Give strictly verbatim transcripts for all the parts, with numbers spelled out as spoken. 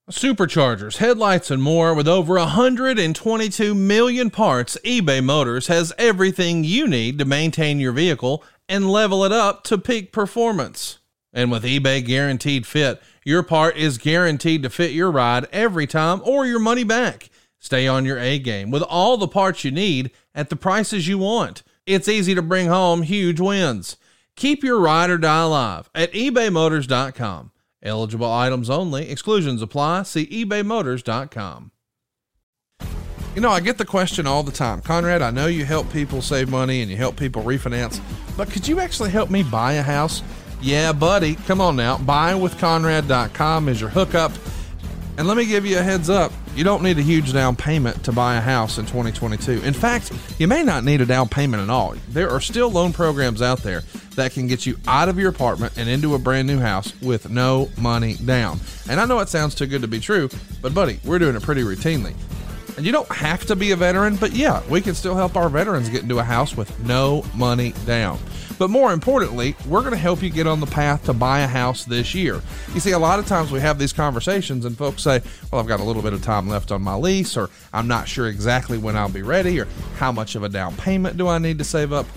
Superchargers, headlights, and more. With over one hundred twenty-two million parts, eBay Motors has everything you need to maintain your vehicle and level it up to peak performance. And with eBay Guaranteed Fit, your part is guaranteed to fit your ride every time or your money back. Stay on your A game with all the parts you need at the prices you want. It's easy to bring home huge wins. Keep your ride or die alive at ebay motors dot com. Eligible items only. Exclusions apply. See ebay motors dot com. You know, I get the question all the time. Conrad, I know you help people save money and you help people refinance, but could you actually help me buy a house? Yeah, buddy. Come on now. buy with conrad dot com is your hookup. And let me give you a heads up. You don't need a huge down payment to buy a house in twenty twenty-two. In fact, you may not need a down payment at all. There are still loan programs out there that can get you out of your apartment and into a brand new house with no money down. And I know it sounds too good to be true, but buddy, we're doing it pretty routinely. And you don't have to be a veteran, but yeah, we can still help our veterans get into a house with no money down. But more importantly, we're going to help you get on the path to buy a house this year. You see, a lot of times we have these conversations and folks say, well, I've got a little bit of time left on my lease, or I'm not sure exactly when I'll be ready, or how much of a down payment do I need to save up?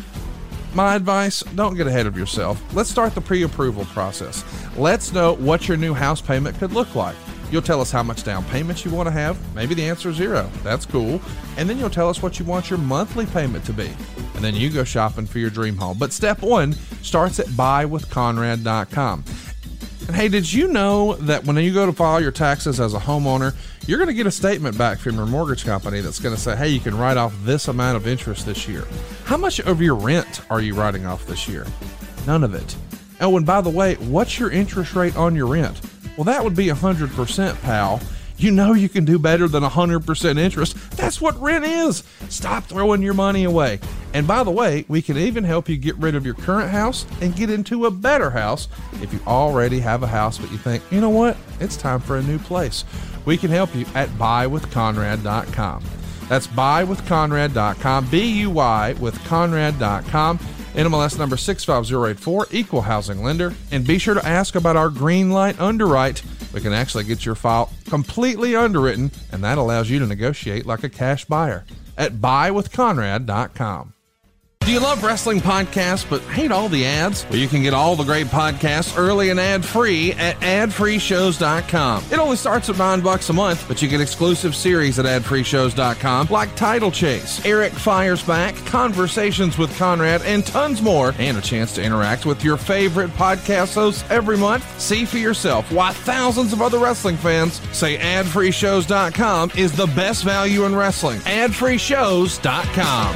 My advice, don't get ahead of yourself. Let's start the pre-approval process. Let's know what your new house payment could look like. You'll tell us how much down payment you want to have. Maybe the answer is zero. That's cool. And then you'll tell us what you want your monthly payment to be. And then you go shopping for your dream home. But step one starts at buy with conrad dot com. And hey, did you know that when you go to file your taxes as a homeowner, you're going to get a statement back from your mortgage company that's going to say, hey, you can write off this amount of interest this year. How much of your rent are you writing off this year? None of it. Oh, and by the way, what's your interest rate on your rent? Well, that would be one hundred percent, pal. You know you can do better than one hundred percent interest. That's what rent is. Stop throwing your money away. And by the way, we can even help you get rid of your current house and get into a better house if you already have a house, but you think, you know what? It's time for a new place. We can help you at buy with conrad dot com. That's buy with conrad dot com, B U Y with conrad dot com. N M L S number six five zero eight four, equal housing lender. And be sure to ask about our green light underwrite. We can actually get your file completely underwritten, and that allows you to negotiate like a cash buyer at buy with conrad dot com. Do you love wrestling podcasts but hate all the ads? Well, you can get all the great podcasts early and ad-free at ad free shows dot com. It only starts at nine bucks a month, but you get exclusive series at ad free shows dot com like Title Chase, Eric Fires Back, Conversations with Conrad, and tons more, and a chance to interact with your favorite podcast hosts every month. See for yourself why thousands of other wrestling fans say ad free shows dot com is the best value in wrestling. ad free shows dot com.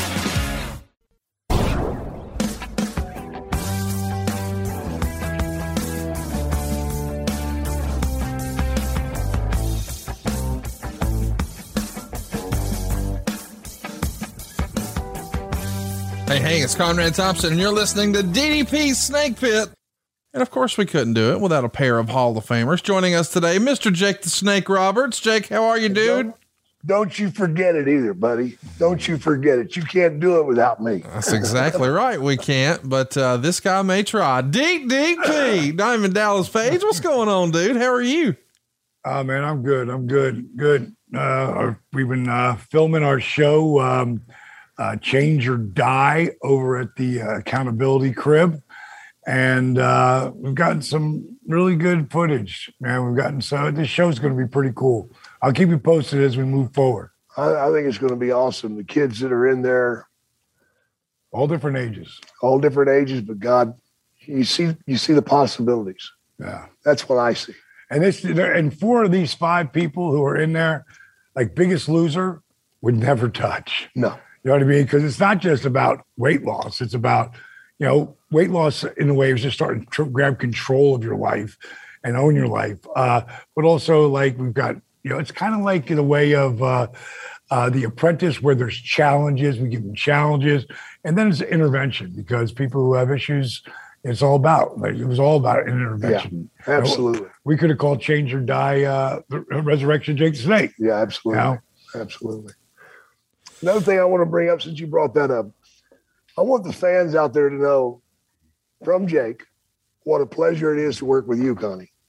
Hey, hey, it's Conrad Thompson, and you're listening to D D P Snake Pit. And of course, we couldn't do it without a pair of Hall of Famers. Joining us today, Mister Jake the Snake Roberts. Jake, how are you, dude? Don't, don't you forget it either, buddy. Don't you forget it. You can't do it without me. That's exactly right. We can't, but uh, this guy may try. D D P, Diamond Dallas Page. What's going on, dude? How are you? Oh, man, I'm good. I'm good. Good. Uh, we've been uh, filming our show, um, Uh, Change or Die, over at the uh, Accountability Crib. And uh, we've gotten some really good footage, man. We've gotten, so this show's going to be pretty cool. I'll keep you posted as we move forward. I, I think it's going to be awesome. The kids that are in there, all different ages, all different ages, but God, you see, you see the possibilities. Yeah. That's what I see. And this, and four of these five people who are in there, like Biggest Loser, would never touch. No. You know what I mean? Because it's not just about weight loss. It's about, you know, weight loss in a way is just starting to grab control of your life and own your life. Uh, but also, like, we've got, you know, it's kind of like in a way of uh, uh, The Apprentice, where there's challenges. We give them challenges. And then it's intervention, because people who have issues, it's all about, like, it was all about an intervention. Yeah, absolutely. You know, we could have called Change or Die uh, Resurrection Jake the Snake. Yeah, absolutely. You know? Absolutely. Another thing I want to bring up, since you brought that up, I want the fans out there to know from Jake what a pleasure it is to work with you, Connie.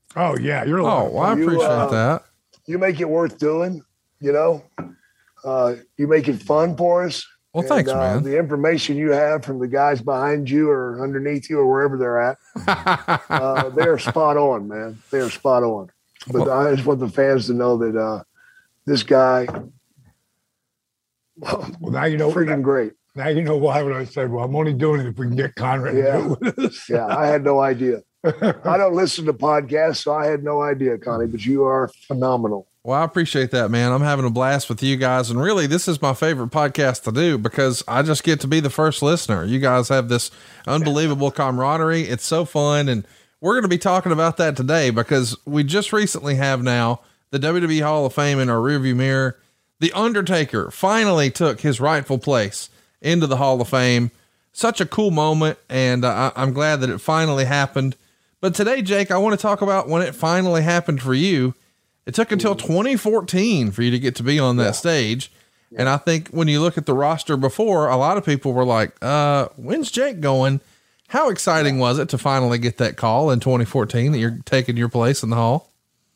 Oh yeah, you're. Oh, well, I You, appreciate uh, that. You make it worth doing. You know, uh, you make it fun for us. Well, And, thanks, uh, man. The information you have from the guys behind you or underneath you or wherever they're at, uh, they're spot on, man. They're spot on. But Well- I just want the fans to know that uh, this guy, Well, now you know. freaking great. Now you know why when I said, "Well, I'm only doing it if we can get Conrad Yeah. to do it with us." Yeah, I had no idea. I don't listen to podcasts, so I had no idea, Connie. But you are phenomenal. Well, I appreciate that, man. I'm having a blast with you guys. And really, this is my favorite podcast to do because I just get to be the first listener. You guys have this unbelievable camaraderie. It's so fun. And we're going to be talking about that today because we just recently have now the W W E Hall of Fame in our rearview mirror. The Undertaker finally took his rightful place into the Hall of Fame. Such a cool moment. And uh, I, I'm glad that it finally happened. But today, Jake, I want to talk about when it finally happened for you. It took until twenty fourteen for you to get to be on that yeah. stage. Yeah. And I think when you look at the roster before, a lot of people were like, uh, when's Jake going? How exciting yeah. was it to finally get that call in twenty fourteen that you're taking your place in the Hall?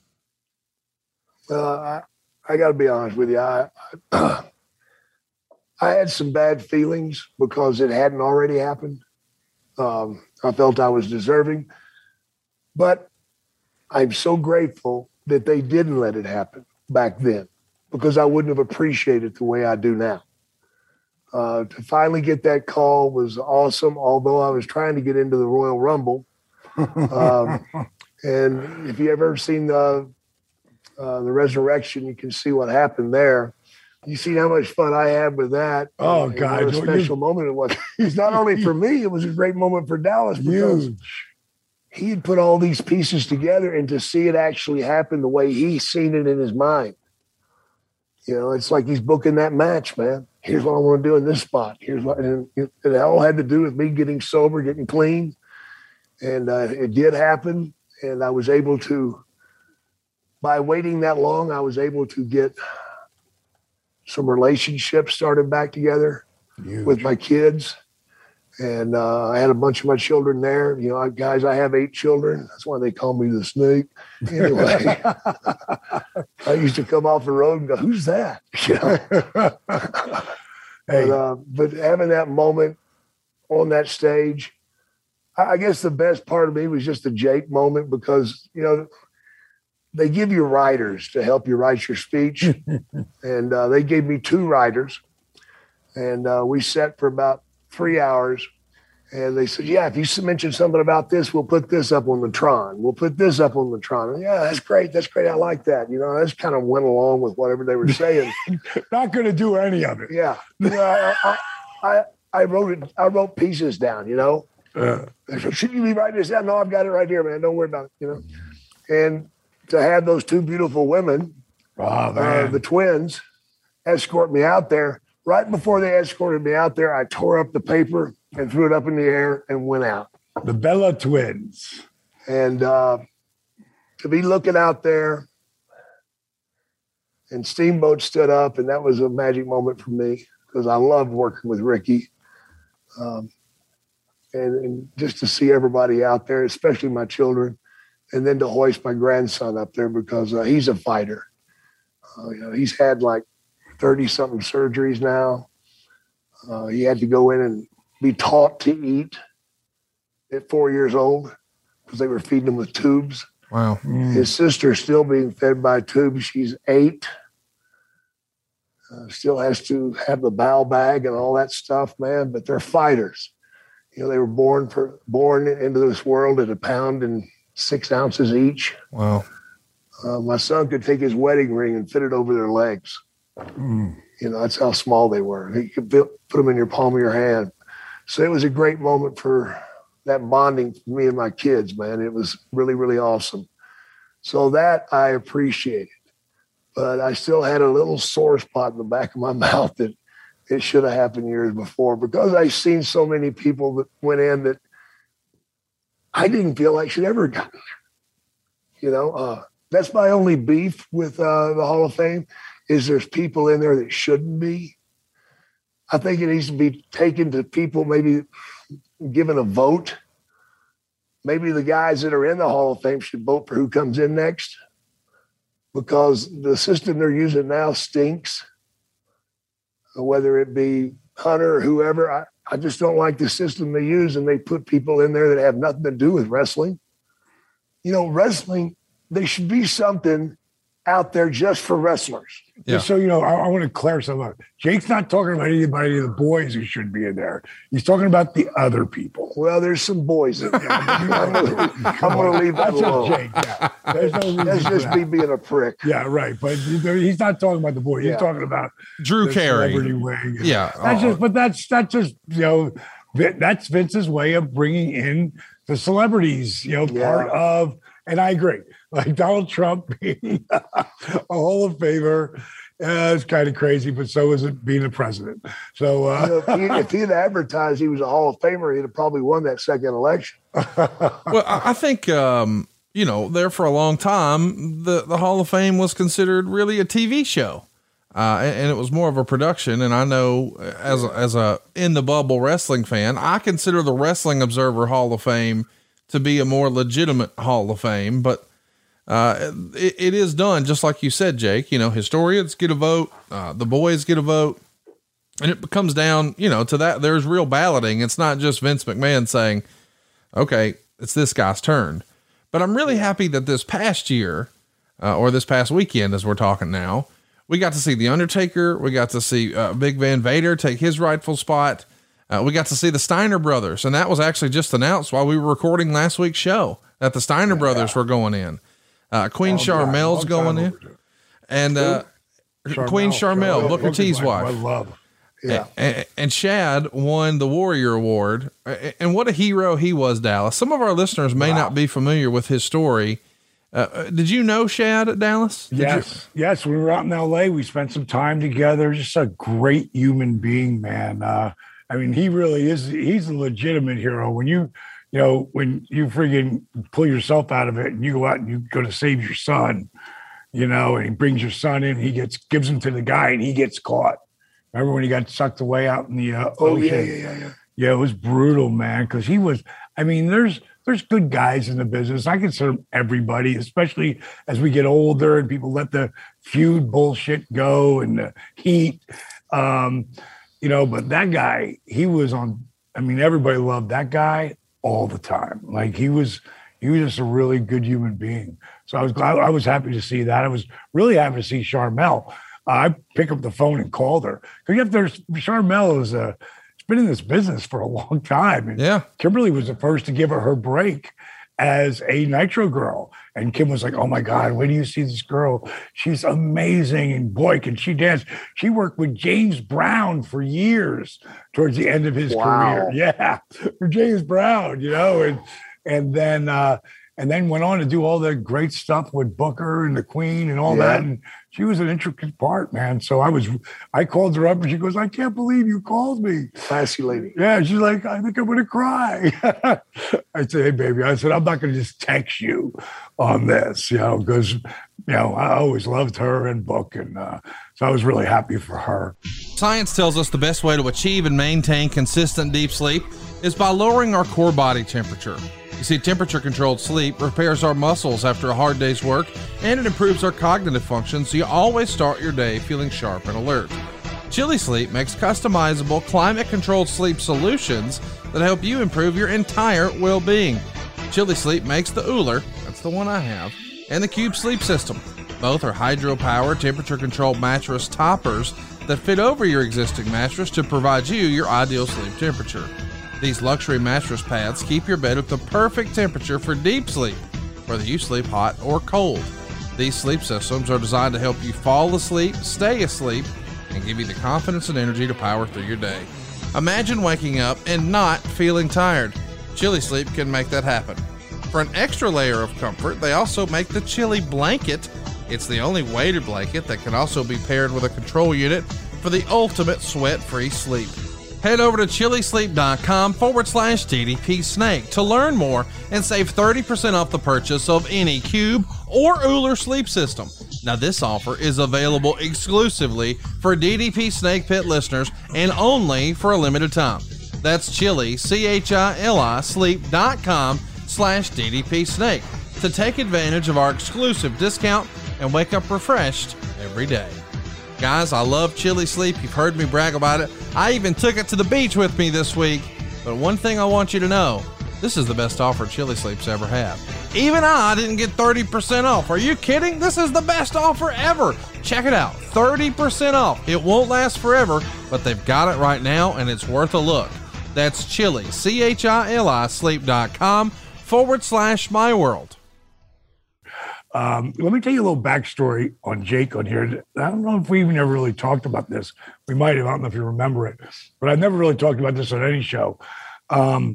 Uh, I, I got to be honest with you. I, I, I had some bad feelings because it hadn't already happened. Um, I felt I was deserving, but I'm so grateful that they didn't let it happen back then because I wouldn't have appreciated it the way I do now. Uh, to finally get that call was awesome, although I was trying to get into the Royal Rumble. Um, and if you ever seen the, uh, the Resurrection, you can see what happened there. You see how much fun I had with that. Oh, and, God. And what a special you, moment it was. It's not only for me, it was a great moment for Dallas because huge. He had put all these pieces together, and to see it actually happen the way he's seen it in his mind. You know, it's like he's booking that match, man. Here's what I want to do in this spot. Here's what, and it all had to do with me getting sober, getting clean. And uh, it did happen. And I was able to, by waiting that long, I was able to get some relationships started back together huge. With my kids. And uh, I had a bunch of my children there. You know, I, guys, I have eight children. That's why they call me the snake. Anyway, I used to come off the road and go, who's that? You know? Hey. But, uh, but having that moment on that stage, I, I guess the best part of me was just the Jake moment because, you know, they give you writers to help you write your speech. And uh, they gave me two writers. And uh, we sat for about three hours. And they said, yeah, if you mention something about this, we'll put this up on the Tron. We'll put this up on the Tron. And, yeah, that's great. That's great. I like that. You know, I just kind of went along with whatever they were saying. Not going to do any of it. Yeah. You know, I, I, I, I wrote it. I wrote pieces down, you know. Uh, Should you be writing this down? No, I've got it right here, man. Don't worry about it, you know. And to have those two beautiful women, oh, uh, the twins, escort me out there. Right before they escorted me out there, I tore up the paper and threw it up in the air and went out. The Bella twins. And uh, to be looking out there, and Steamboat stood up, and that was a magic moment for me because I loved working with Ricky. Um, and, and just to see everybody out there, especially my children, and then to hoist my grandson up there because uh, he's a fighter. Uh, you know, he's had like thirty-something surgeries now. Uh, he had to go in and be taught to eat at four years old because they were feeding him with tubes. Wow. Mm. His sister's still being fed by tubes. She's eight. Uh, still has to have the bowel bag and all that stuff, man. But they're fighters. You know, they were born for born into this world at a pound and six ounces each. Wow. Uh, my son could take his wedding ring and fit it over their legs. Mm. You know, that's how small they were. You could put them in your palm of your hand. So it was a great moment for that bonding for me and my kids, man. It was really, really awesome. So that I appreciated. But I still had a little sore spot in the back of my mouth that it should have happened years before because I've seen so many people that went in that I didn't feel like should ever have gotten there. You know, uh, that's my only beef with uh, the Hall of Fame is there's people in there that shouldn't be. I think it needs to be taken to people, maybe given a vote maybe the guys that are in the Hall of Fame should vote for who comes in next, because the system they're using now stinks. Whether it be Hunter or whoever, I, I just don't like the system they use, and they put people in there that have nothing to do with wrestling. You know, wrestling, there should be something out there just for wrestlers. Yeah. So, you know, I, I want to clarify something. Jake's not talking about anybody of the boys who should be in there. He's talking about the other people. Well, there's some boys in there. I'm going to leave that alone. Jake, yeah. There's no reason That's just that. me being a prick. Yeah, right. But he's not talking about the boys. He's yeah. talking about Drew Carey. Wing. Yeah. That's just, but that's that's just, you know, that's Vince's way of bringing in the celebrities, you know, yeah. part of, and I agree. Like Donald Trump being a Hall of Famer uh, is kind of crazy, but so is it being a president. So uh, you know, if, he, if he'd advertised he was a Hall of Famer, he'd have probably won that second election. Well, I think, um, you know, there for a long time, the, the Hall of Fame was considered really a T V show. Uh, and, and it was more of a production. And I know as a, as a in the bubble wrestling fan, I consider the Wrestling Observer Hall of Fame to be a more legitimate Hall of Fame, but uh, it, it is done just like you said, Jake. You know, historians get a vote, uh, the boys get a vote, and it comes down, you know, to that. There's real balloting. It's not just Vince McMahon saying, okay, it's this guy's turn. But I'm really happy that this past year, uh, or this past weekend, as we're talking now, we got to see The Undertaker. We got to see uh, Big Van Vader take his rightful spot. Uh, we got to see the Steiner brothers, and that was actually just announced while we were recording last week's show that the Steiner yeah. brothers were going in. Uh, Queen oh, Charmel's going in, and uh, Charmel, Queen Charmel, Charmel Booker T's wife. I love. Yeah, and, and Shad won the Warrior Award, and what a hero he was, Dallas. Some of our listeners may wow. not be familiar with his story. Uh, did you know Shad at Dallas? Did yes, you? yes. When we were out in L A, we spent some time together. Just a great human being, man. Uh, I mean, he really is. He's a legitimate hero. When you, you know, when you friggin' pull yourself out of it and you go out and you go to save your son, you know, and he brings your son in, he gets, gives him to the guy and he gets caught. Remember when he got sucked away out in the uh, oh, ocean? yeah, yeah, yeah, yeah. Yeah, it was brutal, man. Cause he was, I mean, there's, there's good guys in the business. I consider everybody, especially as we get older and people let the feud bullshit go and the heat. Um, You know, but that guy, he was on, I mean, everybody loved that guy all the time. Like he was, he was just a really good human being. So I was glad, I was happy to see that. I was really happy to see Charmel. Uh, I picked up the phone and called her. Because you have to, Charmel is a, it's been in this business for a long time. And yeah. Kimberly was the first to give her her break as a Nitro girl. And Kim was like, oh my God, where do you see this girl? She's amazing. And boy, can she dance. She worked with James Brown for years towards the end of his wow. career. Yeah. For James Brown, you know, and, and then, uh, and then went on to do all the great stuff with Booker and the Queen and all yeah. that. And she was an intricate part, man. So I was, I called her up and she goes, I can't believe you called me. Classy lady. Yeah. She's like, I think I'm going to cry. I said, hey, baby, I said, I'm not going to just text you on this, you know, because, you know, I always loved her and Book. And uh, so I was really happy for her. Science tells us the best way to achieve and maintain consistent deep sleep is by lowering our core body temperature. You see, temperature-controlled sleep repairs our muscles after a hard day's work, and it improves our cognitive function, so you always start your day feeling sharp and alert. Chili Sleep makes customizable, climate-controlled sleep solutions that help you improve your entire well-being. Chili Sleep makes the Ooler, that's the one I have, and the Cube Sleep System. Both are hydro-powered, temperature-controlled mattress toppers that fit over your existing mattress to provide you your ideal sleep temperature. These luxury mattress pads keep your bed at the perfect temperature for deep sleep, whether you sleep hot or cold. These sleep systems are designed to help you fall asleep, stay asleep, and give you the confidence and energy to power through your day. Imagine waking up and not feeling tired. Chili Sleep can make that happen. For an extra layer of comfort, they also make the Chili Blanket. It's the only weighted blanket that can also be paired with a control unit for the ultimate sweat-free sleep. Head over to chilisleep.com forward slash DDP Snake to learn more and save thirty percent off the purchase of any Cube or Ooler sleep system. Now, this offer is available exclusively for D D P Snake Pit listeners and only for a limited time. That's Chili, C H I L I, sleep.com slash D D P Snake to take advantage of our exclusive discount and wake up refreshed every day. Guys, I love Chili Sleep. You've heard me brag about it. I even took it to the beach with me this week. But one thing I want you to know, this is the best offer Chili Sleep's ever had. Even I didn't get thirty percent off. Are you kidding? This is the best offer ever. Check it out, thirty percent off. It won't last forever, but they've got it right now, and it's worth a look. That's Chili, C H I L I, sleep.com forward slash my world. Um, let me tell you a little backstory on Jake on here. I don't know if we even ever really talked about this. We might have. I don't know if you remember it, but I've never really talked about this on any show. Um,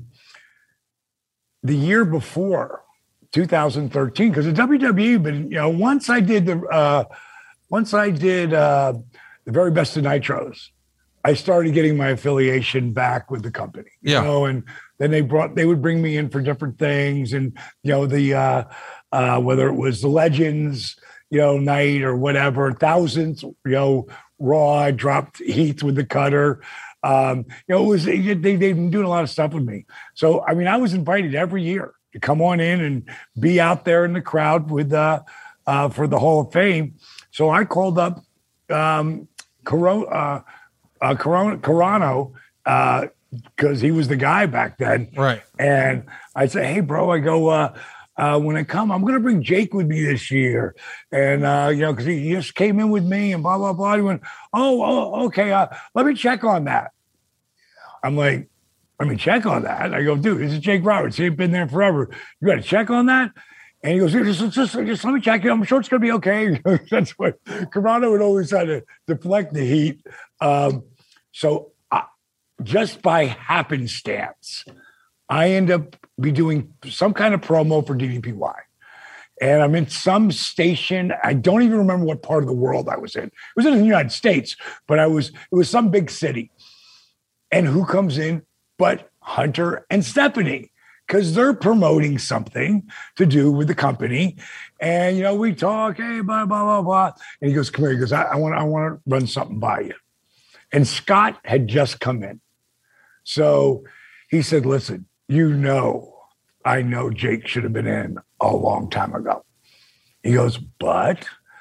the year before, two thousand thirteen, because the W W E, but you know, once I did the, uh, once I did uh, the very best of Nitros, I started getting my affiliation back with the company. Yeah. You know, and then they brought, they would bring me in for different things, and you know, the uh, uh, whether it was the Legends, you know, night or whatever, thousands, you know, Raw, I dropped Heath with the cutter. Um, you know, it was they, they've been doing a lot of stuff with me. So, I mean, I was invited every year to come on in and be out there in the crowd with uh, uh, for the Hall of Fame. So I called up um, Coro, uh, uh, Corona, Carano because uh, he was the guy back then. Right. And I said, hey, bro, I go, uh, uh, when I come, I'm going to bring Jake with me this year. And, uh, you know, because he just came in with me and blah, blah, blah. He went, oh, oh okay, uh, let me check on that. I'm like, let me check on that. I go, dude, this is Jake Roberts. He's been there forever. You got to check on that? And he goes, just, just, just, just let me check it. I'm sure it's going to be okay. That's what Carano would always try to deflect the heat. Um, so uh, just by happenstance, I end up be doing some kind of promo for D D P Y. And I'm in some station. I don't even remember what part of the world I was in. It was in the United States, but I was, it was some big city. And who comes in but Hunter and Stephanie? Because they're promoting something to do with the company. And, you know, we talk, hey, blah, blah, blah, blah. And he goes, come here. He goes, I, I want I want to run something by you. And Scott had just come in. So he said, listen, you know, I know Jake should have been in a long time ago. He goes, but,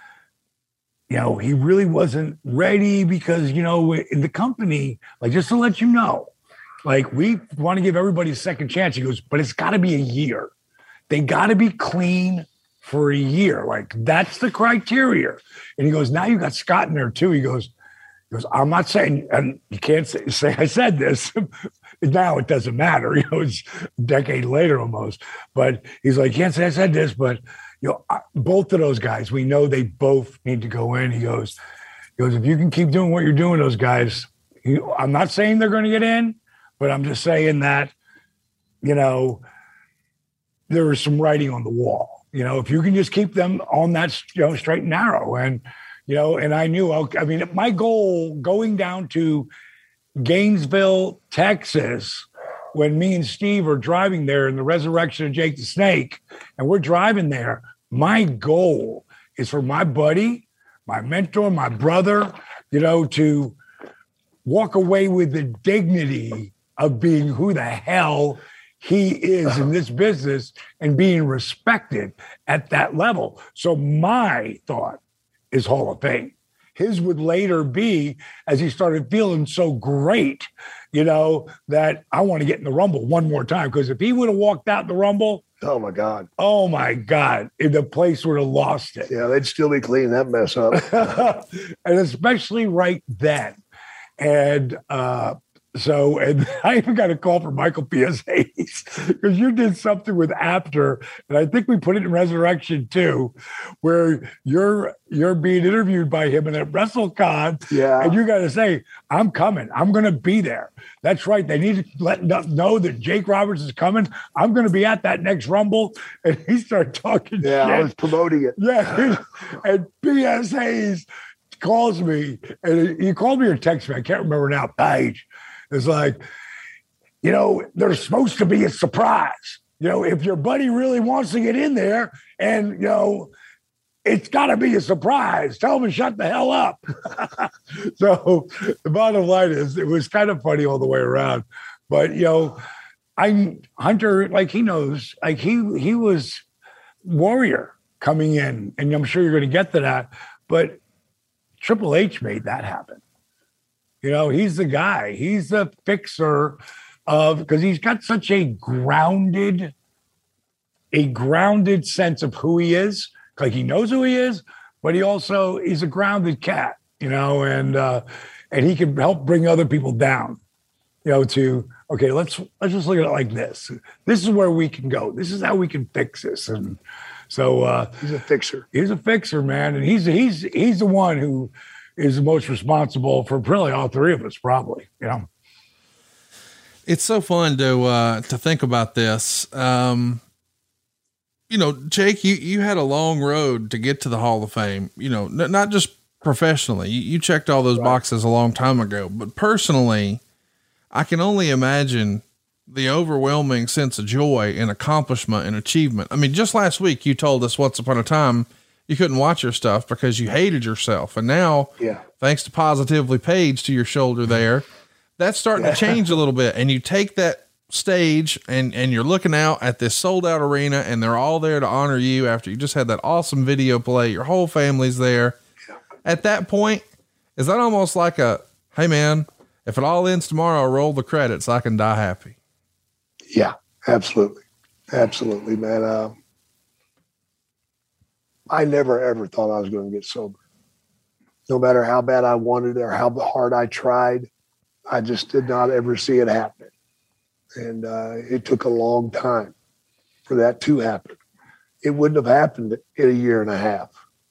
you know, he really wasn't ready because, you know, in the company, like, just to let you know, like, we want to give everybody a second chance. He goes, but it's got to be a year. They got to be clean for a year. Like, that's the criteria. And he goes, now you got Scott in there too. He goes, he goes, I'm not saying, and you can't say, say I said this. Now it doesn't matter. You know, it's a decade later almost. But he's like, can't say I said this, but, you know, both of those guys, we know they both need to go in. He goes, he goes, if you can keep doing what you're doing, those guys, he, I'm not saying they're going to get in, but I'm just saying that, you know, there is some writing on the wall. You know, if you can just keep them on that, you know, straight and narrow. And, you know, and I knew, I mean, my goal going down to Gainesville, Texas, when me and Steve are driving there in the Resurrection of Jake the Snake, and we're driving there, my goal is for my buddy, my mentor, my brother, you know, to walk away with the dignity of being who the hell he is in this business and being respected at that level. So my thought is Hall of Fame. His would later be, as he started feeling so great, you know, that I want to get in the Rumble one more time. Because if he would have walked out in the Rumble, oh my God, oh my God, if the place would have lost it. Yeah, they'd still be cleaning that mess up, and especially right then. And uh, so, and I even got a call from Michael P S. Hayes because you did something with After, and I think we put it in Resurrection too, where you're you're being interviewed by him and at WrestleCon. Yeah, and you got to say, "I'm coming. I'm going to be there." That's right. They need to let know that Jake Roberts is coming. I'm going to be at that next Rumble, and he started talking. Yeah, shit. I was promoting it. Yeah, and P S. Hayes calls me, and he called me or texted me. I can't remember now. Page. It's like, you know, there's supposed to be a surprise. You know, if your buddy really wants to get in there and, you know, it's got to be a surprise. Tell him to shut the hell up. So the bottom line is it was kind of funny all the way around. But, you know, I Hunter, like he knows, like he he was Warrior coming in, and I'm sure you're going to get to that, but Triple H made that happen. You know, he's the guy. He's the fixer of, because he's got such a grounded, a grounded sense of who he is. Like he knows who he is, but he also is a grounded cat, you know, and uh, and he can help bring other people down, you know, to, okay, let's let's just look at it like this. This is where we can go. This is how we can fix this. And so uh, he's a fixer. He's a fixer, man, and he's he's he's the one who is the most responsible for really all three of us, probably. You know, it's so fun to uh, to think about this. Um, you know, Jake, you you had a long road to get to the Hall of Fame. You know, n- not just professionally. You, you checked all those right. boxes a long time ago, but personally, I can only imagine the overwhelming sense of joy and accomplishment and achievement. I mean, just last week you told us once upon a time you couldn't watch your stuff because you hated yourself. And now, yeah, thanks to Positively Page to your shoulder there, that's starting yeah. to change a little bit. And you take that stage and, and you're looking out at this sold out arena and they're all there to honor you after you just had that awesome video play. Your whole family's there. Yeah. At that point, is that almost like a, hey man, if it all ends tomorrow, I'll roll the credits, I can die happy? Yeah, absolutely. Absolutely, man. Uh, I never, ever thought I was going to get sober. No matter how bad I wanted it or how hard I tried, I just did not ever see it happening. And uh, it took a long time for that to happen. It wouldn't have happened in a year and a half.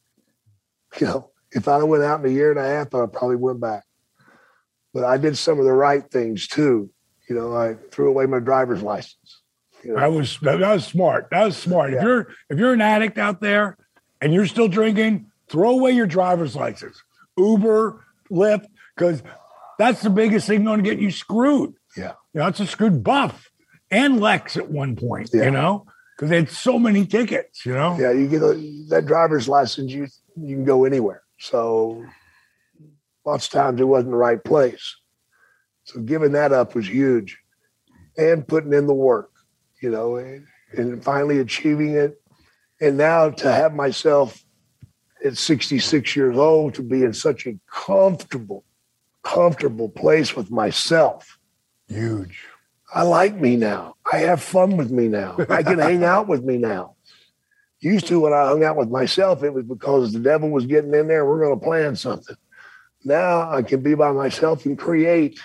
You know, if I'd have went out in a year and a half, I probably went back. But I did some of the right things too. You know, I threw away my driver's license. You know? That was that was smart. That was smart. Yeah. If you're if you're an addict out there and you're still drinking, throw away your driver's license. Uber, Lyft, because that's the biggest thing going to get you screwed. Yeah, you know, it's a screwed Buff and Lex at one point. Yeah. You know, because they had so many tickets. You know. Yeah, you get a, that driver's license, you you can go anywhere. So lots of times it wasn't the right place. So giving that up was huge, and putting in the work, you know, and, and finally achieving it. And now to have myself at sixty-six years old to be in such a comfortable, comfortable place with myself. Huge. I like me now. I have fun with me now. I can hang out with me now. Used to when I hung out with myself, it was because the devil was getting in there. We're going to plan something. Now I can be by myself and create.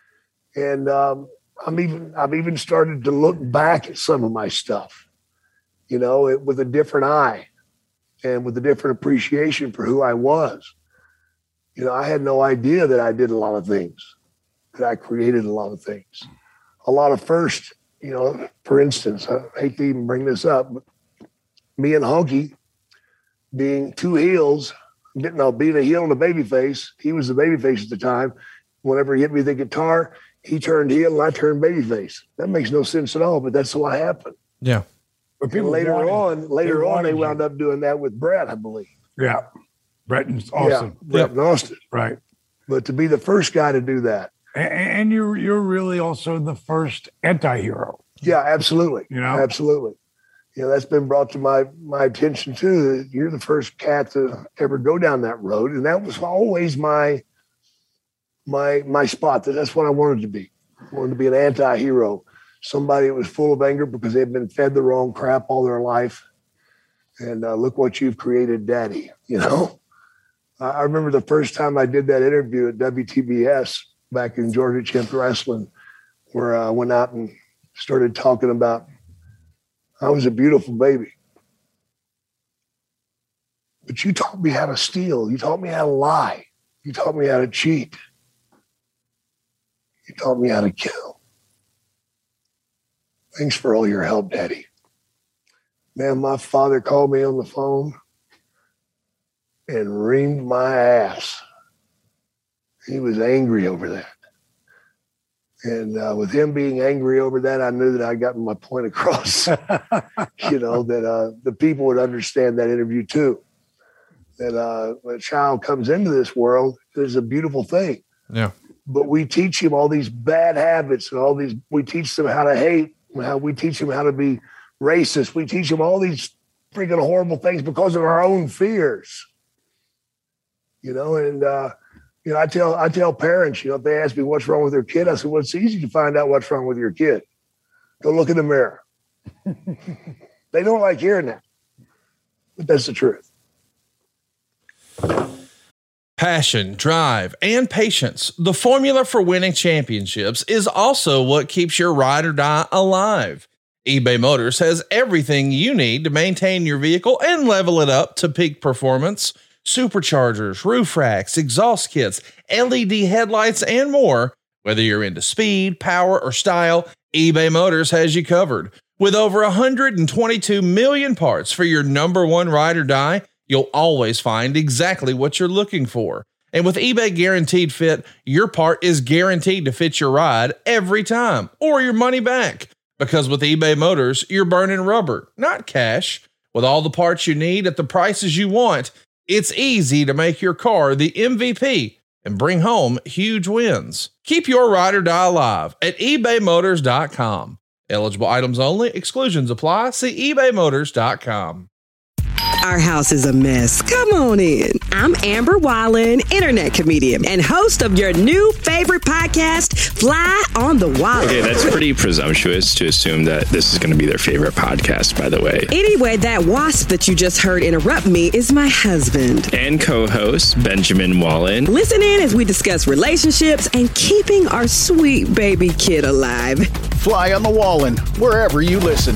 And um, I'm even, I've even started to look back at some of my stuff, you know, it, with a different eye and with a different appreciation for who I was. You know, I had no idea that I did a lot of things, that I created a lot of things, a lot of first, you know, for instance, I hate to even bring this up, but me and Honky being two heels, no, being a heel and a baby face. He was the baby face at the time. Whenever he hit me with the guitar, he turned heel and I turned babyface. That makes no sense at all, but that's what happened. Yeah. But people later wanted, on, later they on, they you. wound up doing that with Brett, I believe. Yeah. Brett and Austin. Yeah, Brett yep. and Austin. Right. But to be the first guy to do that. And, and you're you're really also the first anti-hero. Yeah, absolutely. You know? Absolutely. You know, that's been brought to my my attention too. That you're the first cat to ever go down that road. And that was always my my my spot. That that's what I wanted to be. I wanted to be an anti-hero, somebody that was full of anger because they've been fed the wrong crap all their life. And uh, look what you've created, Daddy. You know, I remember the first time I did that interview at W T B S back in Georgia Champ Wrestling, where I went out and started talking about I was a beautiful baby. But you taught me how to steal. You taught me how to lie. You taught me how to cheat. You taught me how to kill. Thanks for all your help, Daddy. Man, my father called me on the phone and reamed my ass. He was angry over that. And uh, with him being angry over that, I knew that I got my point across, you know, that uh, the people would understand that interview too. That uh, when a child comes into this world, it's a beautiful thing. Yeah. but we teach him all these bad habits and all these, we teach them how to hate, how we teach them how to be racist. We teach them all these freaking horrible things because of our own fears, you know? And, uh, you know, I tell, I tell parents, you know, if they ask me what's wrong with their kid, I said, well, it's easy to find out what's wrong with your kid. Go look in the mirror. They don't like hearing that, but that's the truth. Passion, drive, and patience. The formula for winning championships is also what keeps your ride or die alive. eBay Motors has everything you need to maintain your vehicle and level it up to peak performance. Superchargers, roof racks, exhaust kits, L E D headlights, and more. Whether you're into speed, power, or style, eBay Motors has you covered. With over one hundred twenty-two million parts for your number one ride or die, you'll always find exactly what you're looking for. And with eBay Guaranteed Fit, your part is guaranteed to fit your ride every time, or your money back. Because with eBay Motors, you're burning rubber, not cash. With all the parts you need at the prices you want, it's easy to make your car the M V P and bring home huge wins. Keep your ride or die alive at ebay motors dot com. Eligible items only. Exclusions apply. See ebay motors dot com. Our house is a mess. Come on in. I'm Amber Wallen, internet comedian and host of your new favorite podcast, Fly on the Wall. Okay, that's pretty presumptuous to assume that this is going to be their favorite podcast, by the way. Anyway, that wasp that you just heard interrupt me is my husband. And co-host, Benjamin Wallen. Listen in as we discuss relationships and keeping our sweet baby kid alive. Fly on the Wallen, wherever you listen.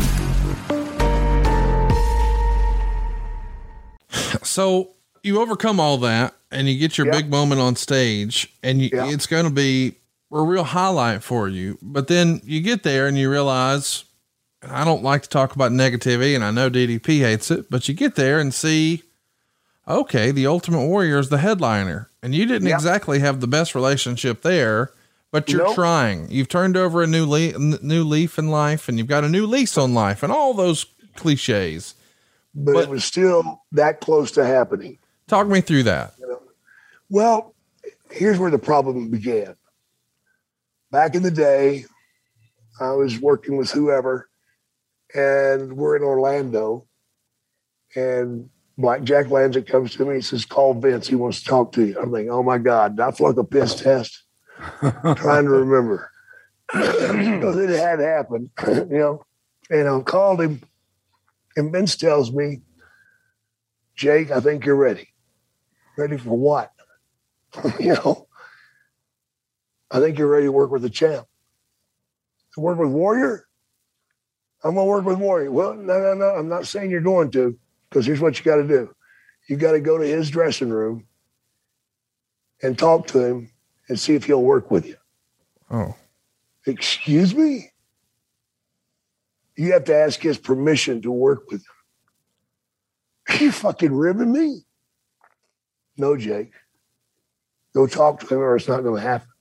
So you overcome all that and you get your Yep. big moment on stage, and you, Yep. it's going to be a real highlight for you. But then you get there and you realize, I don't like to talk about negativity, and I know D D P hates it, but you get there and see, okay, the Ultimate Warrior is the headliner, and you didn't Yep. exactly have the best relationship there, but you're Nope. trying. You've turned over a new leaf, new leaf in life, and you've got a new lease on life, and all those cliches. But, But- it was still that close to happening. Talk me through that. Well, here's where the problem began. Back in the day, I was working with whoever, and we're in Orlando, and Black Jack Lanza comes to me and says, call Vince. He wants to talk to you. I'm like, oh my God, did I flunk a piss test? Trying to remember. Because it had happened, you know, and I called him, and Vince tells me, Jake, I think you're ready. Ready for what? You know, I think you're ready to work with the champ. To work with Warrior? I'm going to work with Warrior. Well, no, no, no. I'm not saying you're going to, because here's what you got to do. You got to go to his dressing room and talk to him and see if he'll work with you. Oh, Excuse me? You have to ask his permission to work with him. Are you fucking ribbing me? No, Jake. Go talk to him or it's not going to happen.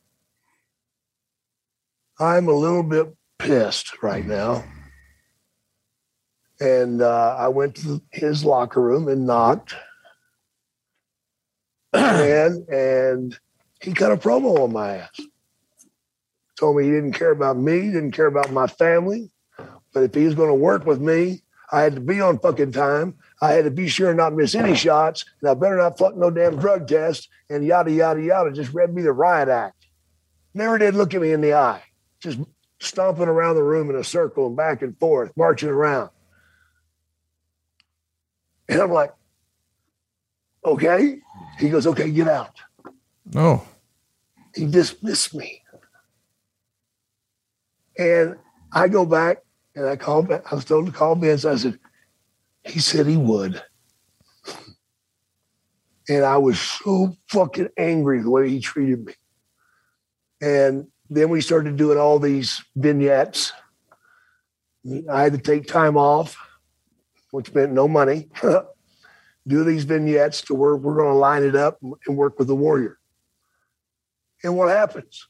I'm a little bit pissed right now. And uh, I went to his locker room and knocked. and, and he cut a promo on my ass. Told me he didn't care about me, didn't care about my family. But if he was going to work with me, I had to be on fucking time. I had to be sure not miss any shots. And I better not fuck no damn drug test and yada, yada, yada. Just read me the riot act. Never did look at me in the eye. Just stomping around the room in a circle and back and forth, marching around. And I'm like, okay. He goes, okay, get out. no. He dismissed me. And I go back and I called back. I was told to call Vince. I said, he said he would. And I was so fucking angry the way he treated me. And then we started doing all these vignettes. I had to take time off, which meant no money. Do these vignettes to where we're going to line it up and work with the Warrior. And what happens?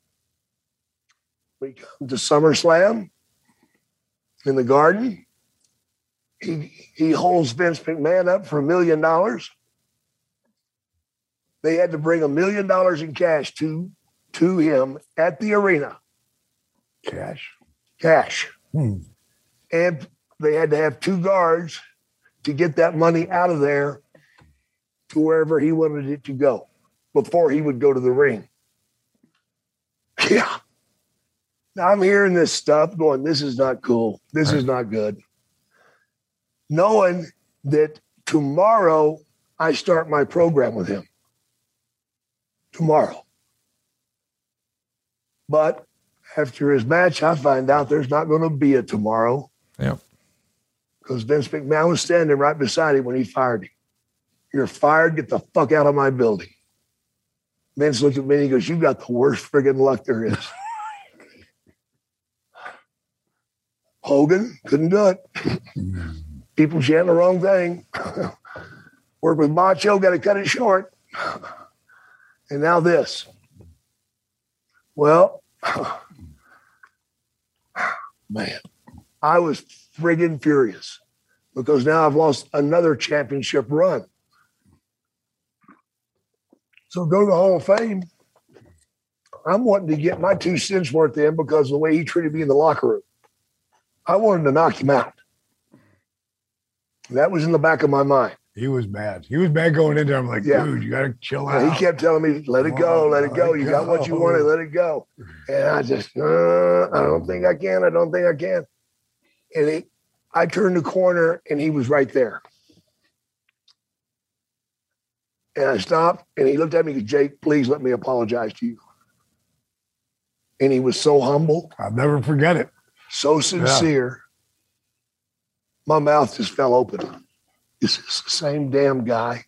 We come to SummerSlam in the Garden. He he holds Vince McMahon up for a million dollars. They had to bring a million dollars in cash to to him at the arena. Cash. Cash. Hmm. And they had to have two guards to get that money out of there to wherever he wanted it to go before he would go to the ring. Yeah. Now I'm hearing this stuff going, this is not cool. This right. is not good. Knowing that tomorrow I start my program with him. Tomorrow. But after his match, I find out there's not going to be a tomorrow. Yeah. Because Vince McMahon was standing right beside him when he fired him. You're fired. Get the fuck out of my building. Vince looked at me and he goes, you got the worst friggin' luck there is. Hogan couldn't do it. People chanting the wrong thing. Work with Macho, got to cut it short. And now this. Well, man, I was friggin' furious because now I've lost another championship run. So go to the Hall of Fame. I'm wanting to get my two cents worth in because of the way he treated me in the locker room. I wanted to knock him out. That was in the back of my mind. He was mad. He was mad going in there. I'm like, yeah. dude, you got to chill out. And he kept telling me, let it go, let it go. You got what you wanted, let it go. And I just, uh, I don't think I can. I don't think I can. And he, I turned the corner and he was right there. And I stopped and he looked at me and goes, Jake, please let me apologize to you. And he was so humble. I'll never forget it. So sincere. Yeah. My mouth just fell open. This is the same damn guy.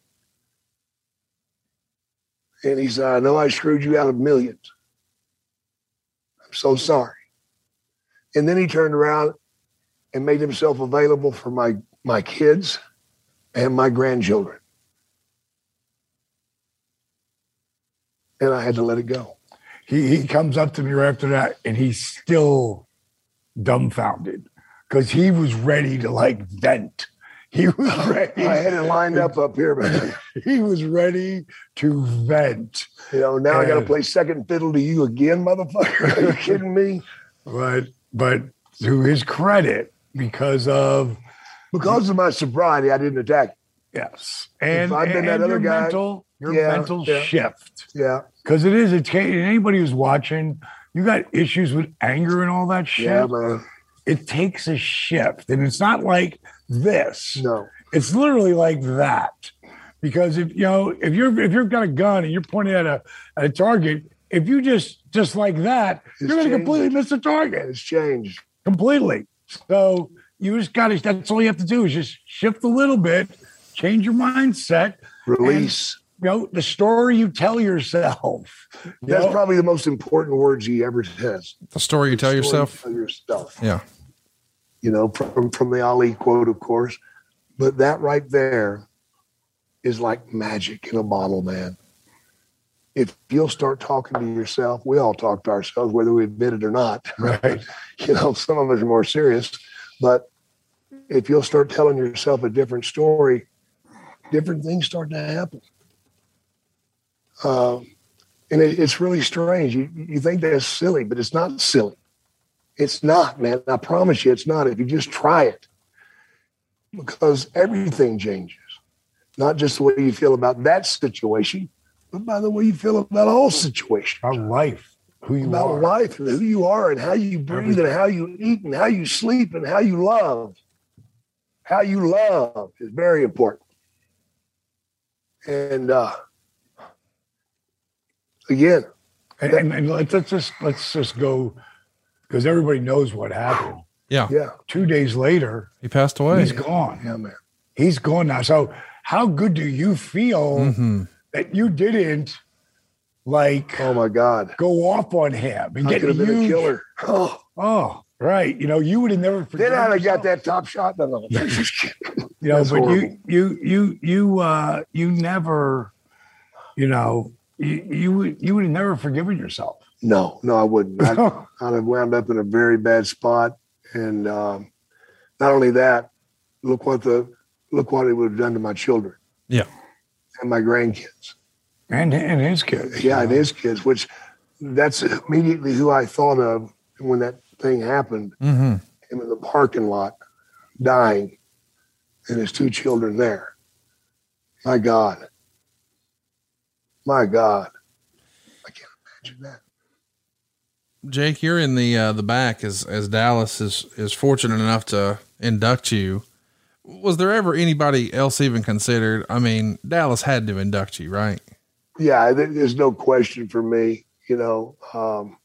And he said, I know I screwed you out of millions. I'm so sorry. And then he turned around and made himself available for my, my kids and my grandchildren. And I had to let it go. He he comes up to me right after that, and he's still dumbfounded because he was ready to like vent. He was ready. I had it lined up up here, man. He was ready to vent. You know, now and, I got to play second fiddle to you again, motherfucker. Are you kidding me? But but to his credit, because of because of my sobriety, I didn't attack. Yes, and, if I'd been and that other your guy, mental, your yeah, mental yeah. shift. Yeah, because it is. It's anybody who's watching. You got issues with anger and all that shit. Yeah, man. It takes a shift, and it's not like this. No, it's literally like that. Because if you know, if you're if you've got a gun and you're pointing at a at a target, if you just just like that, it's you're going to completely miss the target. It's changed completely. So you just got to. That's all you have to do is just shift a little bit, change your mindset, release. And, you know, the story you tell yourself. You That's know? probably the most important words he ever says. The story you the tell story yourself. You tell yourself. Yeah. You know, from from the Ali quote, of course, but that right there is like magic in a bottle, man. If you'll start talking to yourself, we all talk to ourselves, whether we admit it or not. Right. You know, some of us are more serious, but if you'll start telling yourself a different story, different things start to happen. Uh, and it, it's really strange. You, you think that's silly, but it's not silly. It's not, man. I promise you it's not if you just try it. Because everything changes. Not just the way you feel about that situation, but by the way you feel about all situations. About life, who you about are. About life and who you are and how you breathe everything. And how you eat and how you sleep and how you love. How you love is very important. And uh, again. And, and, and let's, let's just let's just go, because everybody knows what happened. Yeah. Yeah. Two days later, he passed away. He's gone. Yeah, man. He's gone now. So how good do you feel mm-hmm. that you didn't like oh my God go off on him and I get could have huge, been a killer. Oh, oh, right. You know, you would have never forgiven Then I'd have yourself. got that top shot. No, no. you know, That's but horrible. you you you you uh you never, you know, you you would you would have never forgiven yourself. No, no, I wouldn't. I'd, I'd have wound up in a very bad spot. And um, not only that, look what the look what it would have done to my children. Yeah. And my grandkids. And and his kids. Yeah, and his kids, which that's immediately who I thought of when that thing happened. Mm-hmm. Him in the parking lot, dying, and his two children there. My God. My God. I can't imagine that. Jake, you're in the uh, the back as as Dallas is is fortunate enough to induct you. Was there ever anybody else even considered? I mean, Dallas had to induct you, right? Yeah, there's no question for me. You know, um,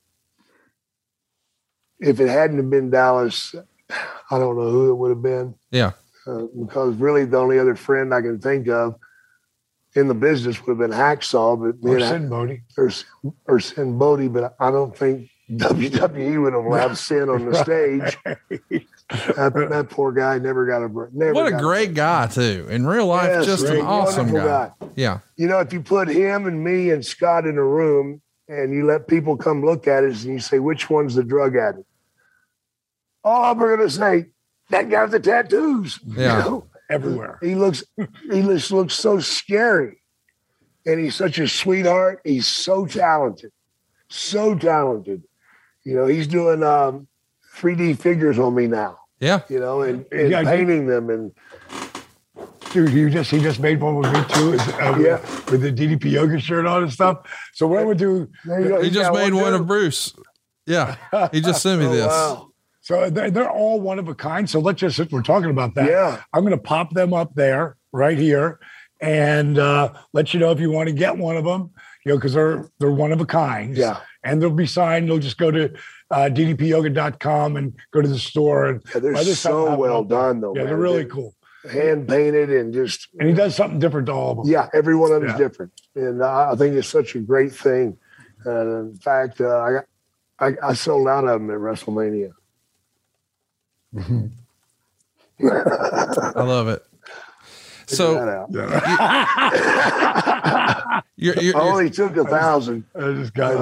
if it hadn't have been Dallas, I don't know who it would have been. Yeah, uh, because really the only other friend I can think of in the business would have been Hacksaw, but or Sin Bodie, or, or Sin Bodie, but I don't think W W E would have allowed Sin on the stage. that, that poor guy never got a break. What a great a guy too. In real life, yes, just great, an awesome guy. guy. Yeah. You know, if you put him and me and Scott in a room and you let people come look at us and you say, which one's the drug addict? Oh, we're going to say, that guy with the tattoos. Yeah. You know? Everywhere. He looks, he just looks so scary. And he's such a sweetheart. He's so talented, so talented. You know, he's doing um, three D figures on me now. Yeah. You know, and, and yeah, painting them. And dude, he just, he just made one with me too. Uh, yeah. With, with the D D P yoga shirt on and stuff. So what would do? He just made one, one of Bruce. Yeah. He just sent me oh, this. Wow. So they're, they're all one of a kind. So let's just, we're talking about that. Yeah. I'm going to pop them up there right here and uh, let you know if you want to get one of them, you know, because they're, they're one of a kind. Yeah. And they'll be signed. They'll just go to uh, D D P yoga dot com and go to the store. And yeah, they're so well done, though. Yeah, man. they're really they're cool. Hand painted and just. And he does something different to all of them. Yeah, every one of them yeah. is different. And uh, I think it's such a great thing. And in fact, uh, I, got, I I sold out of them at WrestleMania. I love it. So yeah. you're, you're, I only took a thousand. I just got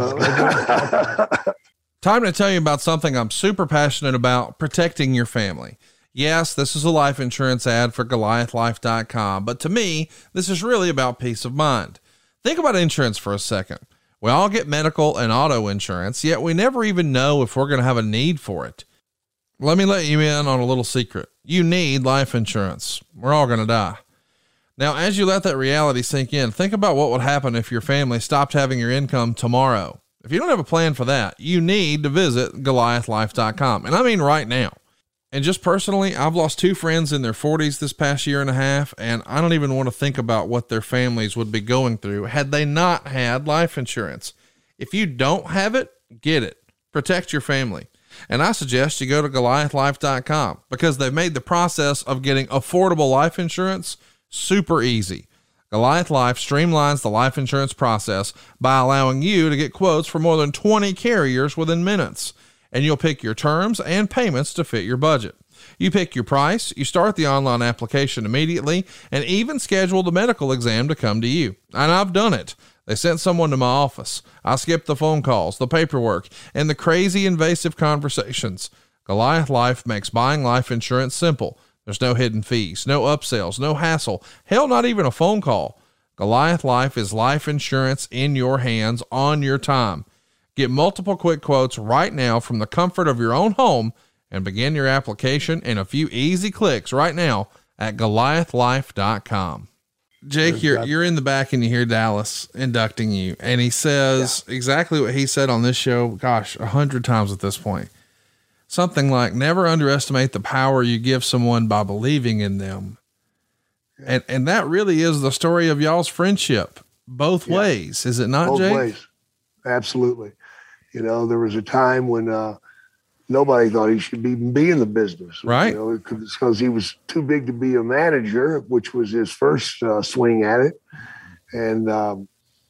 uh, Time to tell you about something I'm super passionate about: protecting your family. Yes, this is a life insurance ad for Goliath Life dot com, but to me, this is really about peace of mind. Think about insurance for a second. We all get medical and auto insurance, yet we never even know if we're going to have a need for it. Let me let you in on a little secret. You need life insurance. We're all going to die. Now, as you let that reality sink in, think about what would happen if your family stopped having your income tomorrow. If you don't have a plan for that, you need to visit Goliath Life dot com. And I mean right now. And just personally, I've lost two friends in their forties this past year and a half, and I don't even want to think about what their families would be going through had they not had life insurance. If you don't have it, get it. Protect your family. And I suggest you go to Goliath Life dot com because they've made the process of getting affordable life insurance super easy. Goliath Life streamlines the life insurance process by allowing you to get quotes for more than twenty carriers within minutes. And you'll pick your terms and payments to fit your budget. You pick your price, you start the online application immediately, and even schedule the medical exam to come to you. And I've done it. They sent someone to my office. I skipped the phone calls, the paperwork, and the crazy invasive conversations. Goliath Life makes buying life insurance simple. There's no hidden fees, no upsells, no hassle, hell, not even a phone call. Goliath Life is life insurance in your hands on your time. Get multiple quick quotes right now from the comfort of your own home and begin your application in a few easy clicks right now at Goliath Life dot com. Jake, you're you're in the back and you hear Dallas inducting you, and he says yeah. exactly what he said on this show, gosh, a hundred times at this point. Something like, never underestimate the power you give someone by believing in them. Yeah. And and that really is the story of y'all's friendship, both yeah. ways, is it not, both Jake? Both ways, absolutely. You know, there was a time when uh, nobody thought he should even be in the business. Right. You know, because he was too big to be a manager, which was his first uh, swing at it. And, um,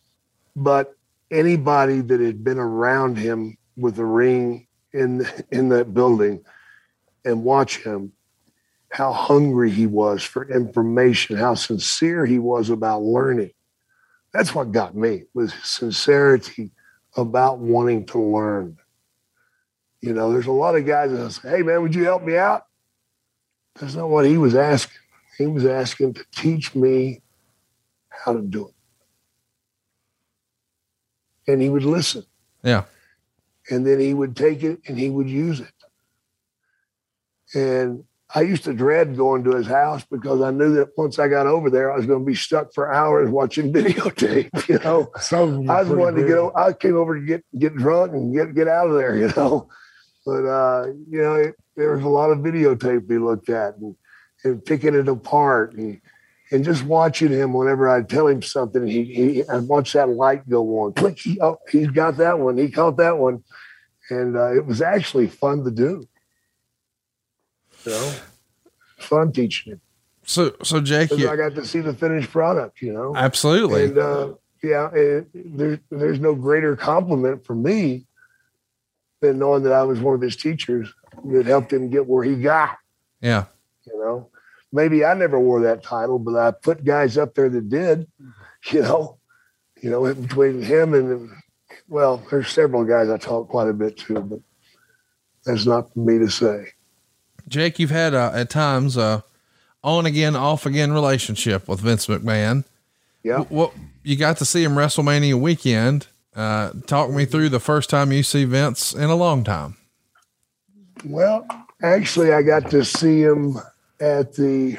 but anybody that had been around him with a ring in, in that building and watch him, how hungry he was for information, how sincere he was about learning. That's what got me, was his sincerity about wanting to learn. You know, there's a lot of guys that say, hey, man, would you help me out? That's not what he was asking. He was asking to teach me how to do it. And he would listen. Yeah. And then he would take it and he would use it. And I used to dread going to his house because I knew that once I got over there, I was going to be stuck for hours watching videotape. You know, so I was wanting to get. Over, I came over to get get drunk and get get out of there. You know, but uh, you know, it, there was a lot of videotape to be looked at and, and picking it apart and and just watching him whenever I'd tell him something. He he I'd watch that light go on. Click. He, oh, he's got that one. He caught that one, and uh, it was actually fun to do. You know, fun teaching it. So, so Jake, you, I got to see the finished product, you know? Absolutely. And, uh, yeah, it, there's, there's no greater compliment for me than knowing that I was one of his teachers that helped him get where he got. Yeah. You know, maybe I never wore that title, but I put guys up there that did, you know, you know, between him and, well, there's several guys I talk quite a bit to, but that's not for me to say. Jake, you've had uh, at times uh, on again, off again relationship with Vince McMahon. Yeah. What you got to see him WrestleMania weekend. Uh, talk me through the first time you see Vince in a long time. Well, actually, I got to see him at the,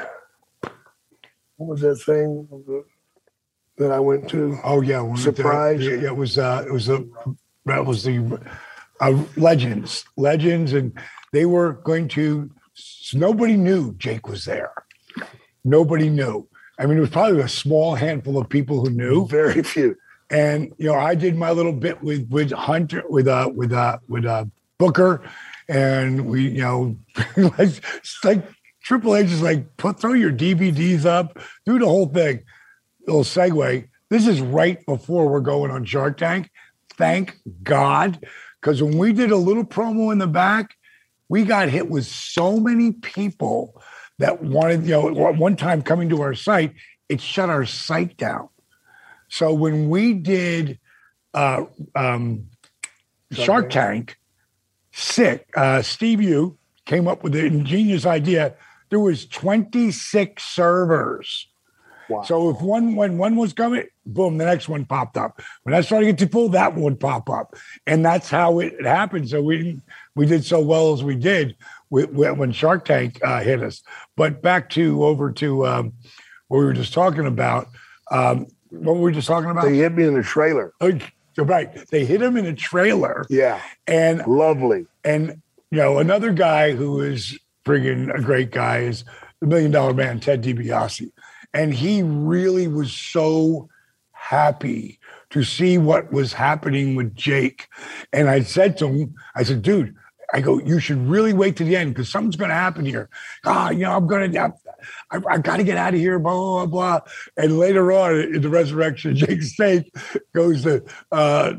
what was that thing that I went to? Oh yeah, Surprise. Yeah, it was. Uh, it was a. That was the uh, Legends, Legends, and they were going to. So nobody knew Jake was there. Nobody knew. I mean, it was probably a small handful of people who knew. Very few. And you know, I did my little bit with with Hunter, with uh, with uh, with uh, Booker, and we, you know, like, like Triple H is like, put throw your D V Ds up, do the whole thing. Little segue. This is right before we're going on Shark Tank. Thank God, because when we did a little promo in the back, we got hit with so many people that wanted, you know, at one time coming to our site, it shut our site down. So when we did uh, um, Shark Tank, sick, uh, Steve Yu came up with the ingenious idea. There was twenty-six servers. Wow. So if one, when one was coming, boom, the next one popped up. When I started to get too full, that one would pop up. And that's how it happened. So we we did so well as we did with, with, when Shark Tank uh, hit us. But back to, over to um, what we were just talking about. Um, what were we just talking about? They hit me in the trailer. Oh, right. They hit him in a trailer. Yeah. And lovely. And, you know, another guy who is friggin' a great guy is the Million Dollar Man, Ted DiBiase. And he really was so happy to see what was happening with Jake. And I said to him, I said, dude, I go, you should really wait to the end because something's going to happen here. Ah, oh, you know, I'm going to, I, I got to get out of here, blah, blah, blah. And later on in the resurrection, Jake Snake goes to uh,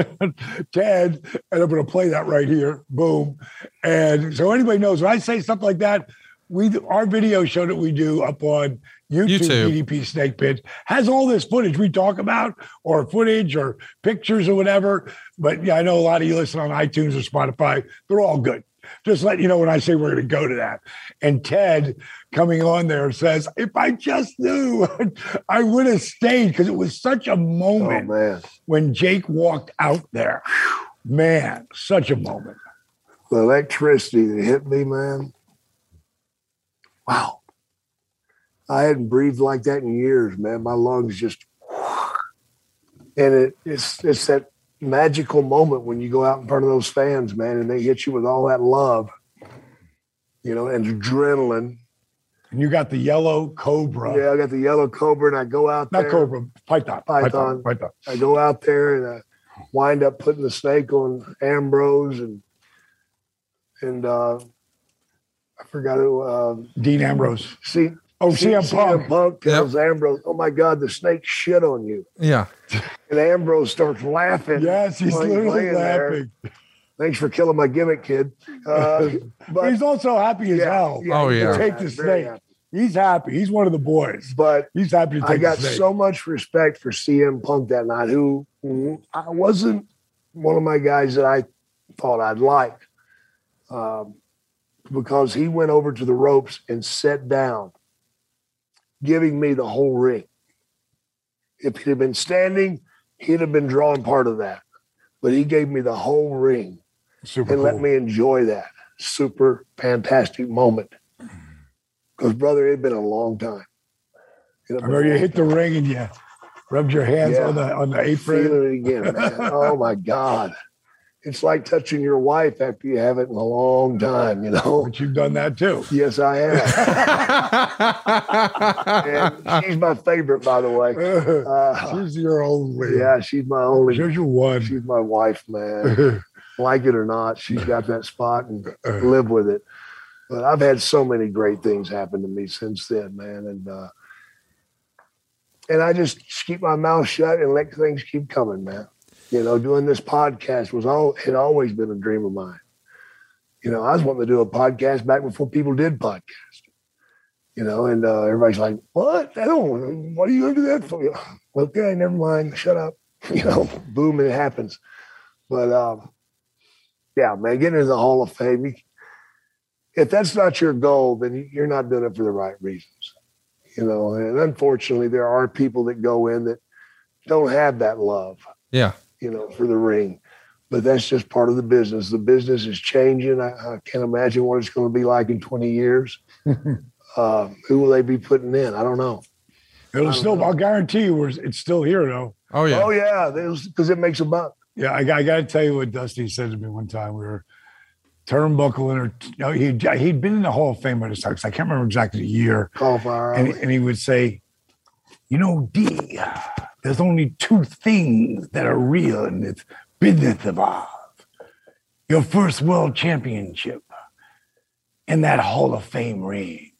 Ted, and I'm going to play that right here. Boom. And so anybody knows, when I say stuff like that, we our video show that we do up on YouTube, YouTube. D D P Snake Pit, has all this footage we talk about, or footage or pictures or whatever. But yeah, I know a lot of you listen on iTunes or Spotify. They're all good. Just let you know when I say we're going to go to that. And Ted coming on there says, if I just knew, I would have stayed, because it was such a moment oh, man. when Jake walked out there. Man, such a moment. The electricity that hit me, man. Wow. I hadn't breathed like that in years, man. My lungs just, and it, it's it's that magical moment when you go out in front of those fans, man, and they hit you with all that love, you know, and adrenaline. And you got the yellow Cobra. Yeah, I got the yellow Cobra, and I go out Not there. Not Cobra, Python. Python. Python. I go out there and I wind up putting the snake on Ambrose and and uh, I forgot who. Uh, Dean Ambrose. See. Oh, C M Punk. C M Punk tells Yep. Ambrose, "Oh my God, the snake shit on you." Yeah. And Ambrose starts laughing. Yes, he's while literally laying there. laughing. Thanks for killing my gimmick, kid. Uh, But he's also happy as yeah, hell. yeah, Oh, he's yeah. very Take the happy, very snake. happy. He's happy. He's one of the boys. But He's happy to take I got the snake. so much respect for C M Punk that night, who I wasn't one of my guys that I thought I'd like, um, because he went over to the ropes and sat down, giving me the whole ring. If he'd have been standing, he'd have been drawing part of that. but he gave me the whole ring Super and cool. let me enjoy that super fantastic moment. Because, brother, it had been a long time. I remember you hit the ring and you rubbed your hands Yeah. on the on the apron. Feeling it again, man. Oh, my God. It's like touching your wife after you have it in a long time, you know? But you've done that too. Yes, I have. And she's my favorite, by the way. Uh, She's your only. yeah, she's my only. She's your one. She's my wife, man. Like it or not, she's got that spot and live with it. But I've had so many great things happen to me since then, man. And uh, and I just keep my mouth shut and let things keep coming, man. You know, doing this podcast was all had always been a dream of mine. You know, I was wanting to do a podcast back before people did podcasts. You know, and uh, everybody's like, "What? I don't. What are you going to do that for?" Okay, never mind. Shut up. You know, boom, it happens. But um, yeah, man, getting into the Hall of Fame. You, if that's not your goal, then you're not doing it for the right reasons. You know, and unfortunately, there are people that go in that don't have that love. Yeah. You know, for the ring. But that's just part of the business. The business is changing. I, I can't imagine what it's going to be like in twenty years. uh, who will they be putting in? I don't know. It'll still, know. I'll guarantee you, we're, it's still here, though. Oh, yeah. Oh, yeah. Because it makes a buck. Yeah, I, I got to tell you what Dusty said to me one time. We were turnbuckling, or you know, he'd, he'd been in the Hall of Fame by this time, because I can't remember exactly the year. Call fire. And, and he would say, you know, D, there's only two things that are real in this business of ours. Your first world championship and that Hall of Fame ring.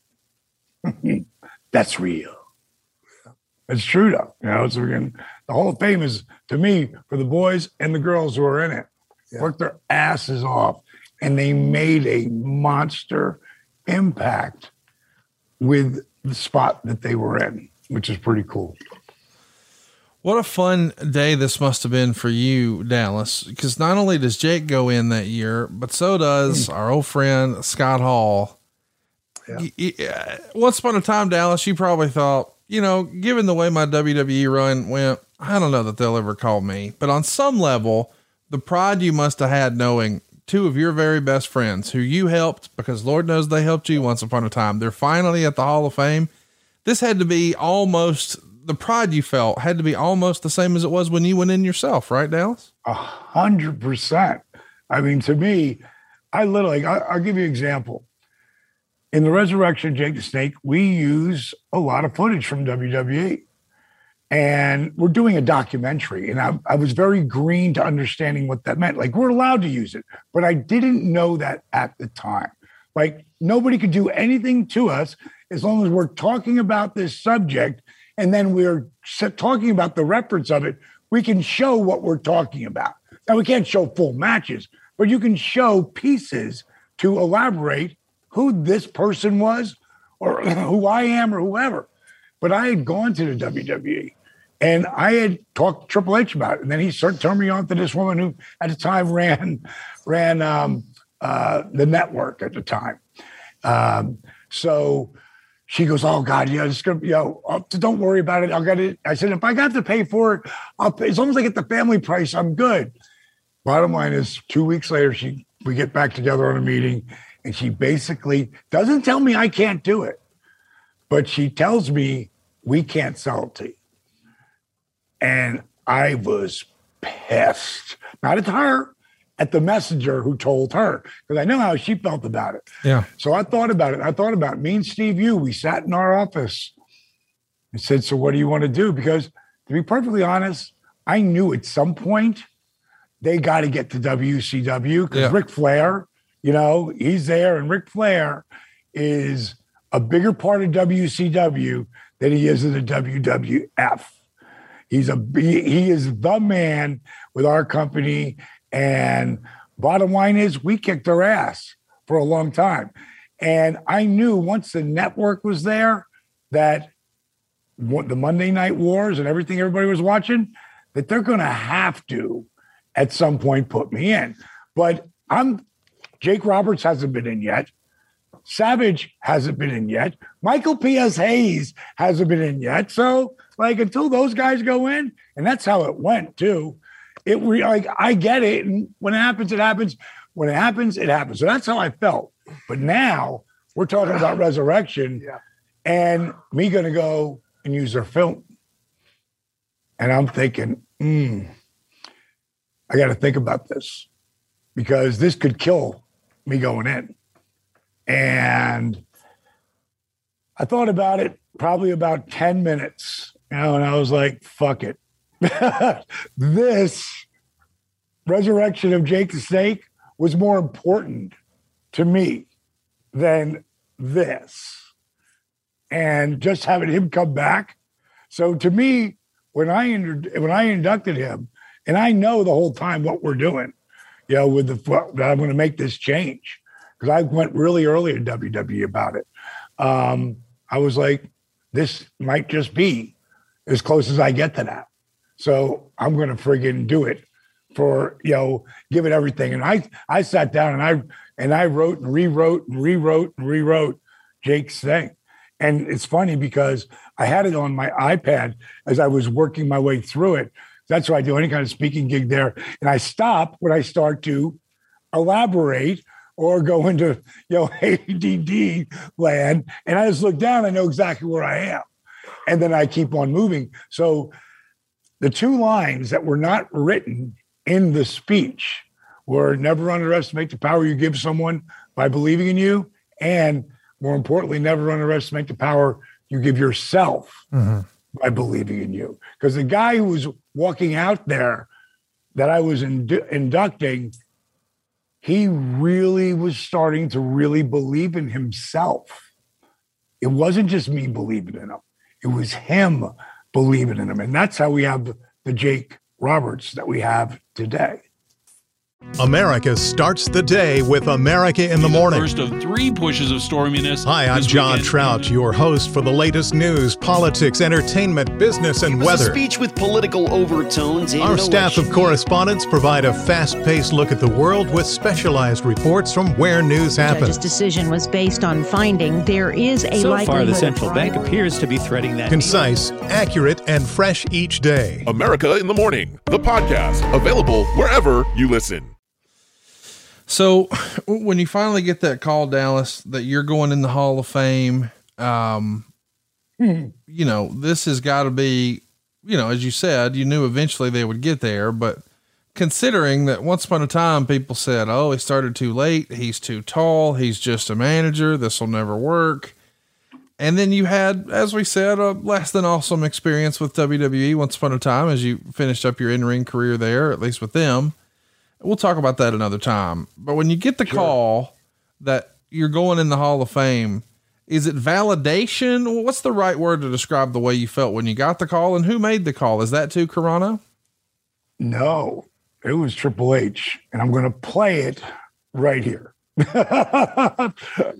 That's real. It's true, though. You know, so again, the Hall of Fame is, to me, for the boys and the girls who are in it, yeah. worked their asses off, and they made a monster impact with the spot that they were in, which is pretty cool. What a fun day this must have been for you, Dallas, because not only does Jake go in that year, but so does mm. our old friend, Scott Hall. Yeah. Once upon a time, Dallas, you probably thought, you know, given the way my W W E run went, I don't know that they'll ever call me, but on some level, the pride you must have had knowing two of your very best friends who you helped, because Lord knows they helped you once upon a time, they're finally at the Hall of Fame. This had to be almost, the pride you felt had to be almost the same as it was when you went in yourself, right, Dallas? A hundred percent. I mean, to me, I literally, I, I'll give you an example. In the Resurrection of Jake the Snake, we use a lot of footage from W W E, and we're doing a documentary. And I, I was very green to understanding what that meant. Like, we're allowed to use it, but I didn't know that at the time. Like, nobody could do anything to us as long as we're talking about this subject, and then we're talking about the reference of it. We can show what we're talking about. Now, we can't show full matches, but you can show pieces to elaborate who this person was, or who I am, or whoever. But I had gone to the W W E, and I had talked to Triple H about it. And then he started turning me on to this woman who at the time ran, ran um, uh, the network at the time. Um, so she goes, "Oh God, yeah, it's gonna, you know, oh, don't worry about it. I'll get it." I said, "If I got to pay for it, I'll pay. As long as I get the family price, I'm good." Bottom line is, two weeks later, she we get back together on a meeting, and she basically doesn't tell me I can't do it, but she tells me we can't sell it to you. And I was pissed, not at her, at the messenger who told her, because I know how she felt about it. Yeah. So I thought about it. I thought about it. Me and Steve Yu, we sat in our office and said, "So what do you want to do?" Because to be perfectly honest, I knew at some point they got to get to W C W, because yeah. Ric Flair, you know, he's there, and Ric Flair is a bigger part of W C W than he is in the W W F. He's a he is the man with our company, and bottom line is we kicked their ass for a long time. And I knew once the network was there that the Monday Night Wars and everything everybody was watching, that they're going to have to at some point put me in. But I'm Jake Roberts hasn't been in yet. Savage hasn't been in yet. Michael P S. Hayes hasn't been in yet. So, like, until those guys go in, and that's how it went, too. it re- like I get it. And when it happens, it happens. When it happens, it happens. So that's how I felt. But now we're talking about resurrection Yeah. and me going to go and use their film. And I'm thinking, hmm, I got to think about this because this could kill me going in. And I thought about it probably about ten minutes, you know, and I was like, fuck it. This resurrection of Jake the Snake was more important to me than this. And just having him come back. So to me, when I when I inducted him, and I know the whole time what we're doing, you know, with the that I'm going to make this change because I went really early in W W E about it. Um, I was like, this might just be as close as I get to that. So I'm going to friggin' do it for, you know, give it everything. And I I sat down and I and I wrote and rewrote and rewrote and rewrote Jake's thing. And it's funny because I had it on my iPad as I was working my way through it. That's why I do any kind of speaking gig there. And I stop when I start to elaborate or go into, you know, A D D land. And I just look down, I know exactly where I am. And then I keep on moving. So the two lines that were not written in the speech were never underestimate the power you give someone by believing in you, and more importantly, never underestimate the power you give yourself mm-hmm. by believing in you. Because the guy who was walking out there that I was indu- inducting, he really was starting to really believe in himself. It wasn't just me believing in him. It was him believing in him. And that's how we have the Jake Roberts that we have today. America starts the day with America in the Morning. First of three pushes of storminess. Hi, I'm John weekend. Trout, your host for the latest news, politics, entertainment, business, and it was weather. A speech with political overtones. Our staff of correspondents provide a fast-paced look at the world with specialized reports from where news happens. The judge's decision was based on finding there is a so likelihood. So far, the central bank appears to be threading that. Concise, accurate, and fresh each day. America in the Morning, the podcast, available wherever you listen. So when you finally get that call, Dallas, that you're going in the Hall of Fame, um, mm-hmm. you know, this has got to be, you know, as you said, you knew eventually they would get there, but considering that once upon a time people said, oh, he started too late, he's too tall, he's just a manager, this will never work. And then you had, as we said, a less than awesome experience with W W E once upon a time as you finished up your in-ring career there, at least with them. We'll talk about that another time. But when you get the sure. call that you're going in the Hall of Fame, is it validation? What's the right word to describe the way you felt when you got the call, and who made the call? Is that too Carano? No, it was Triple H, and I'm going to play it right here. uh,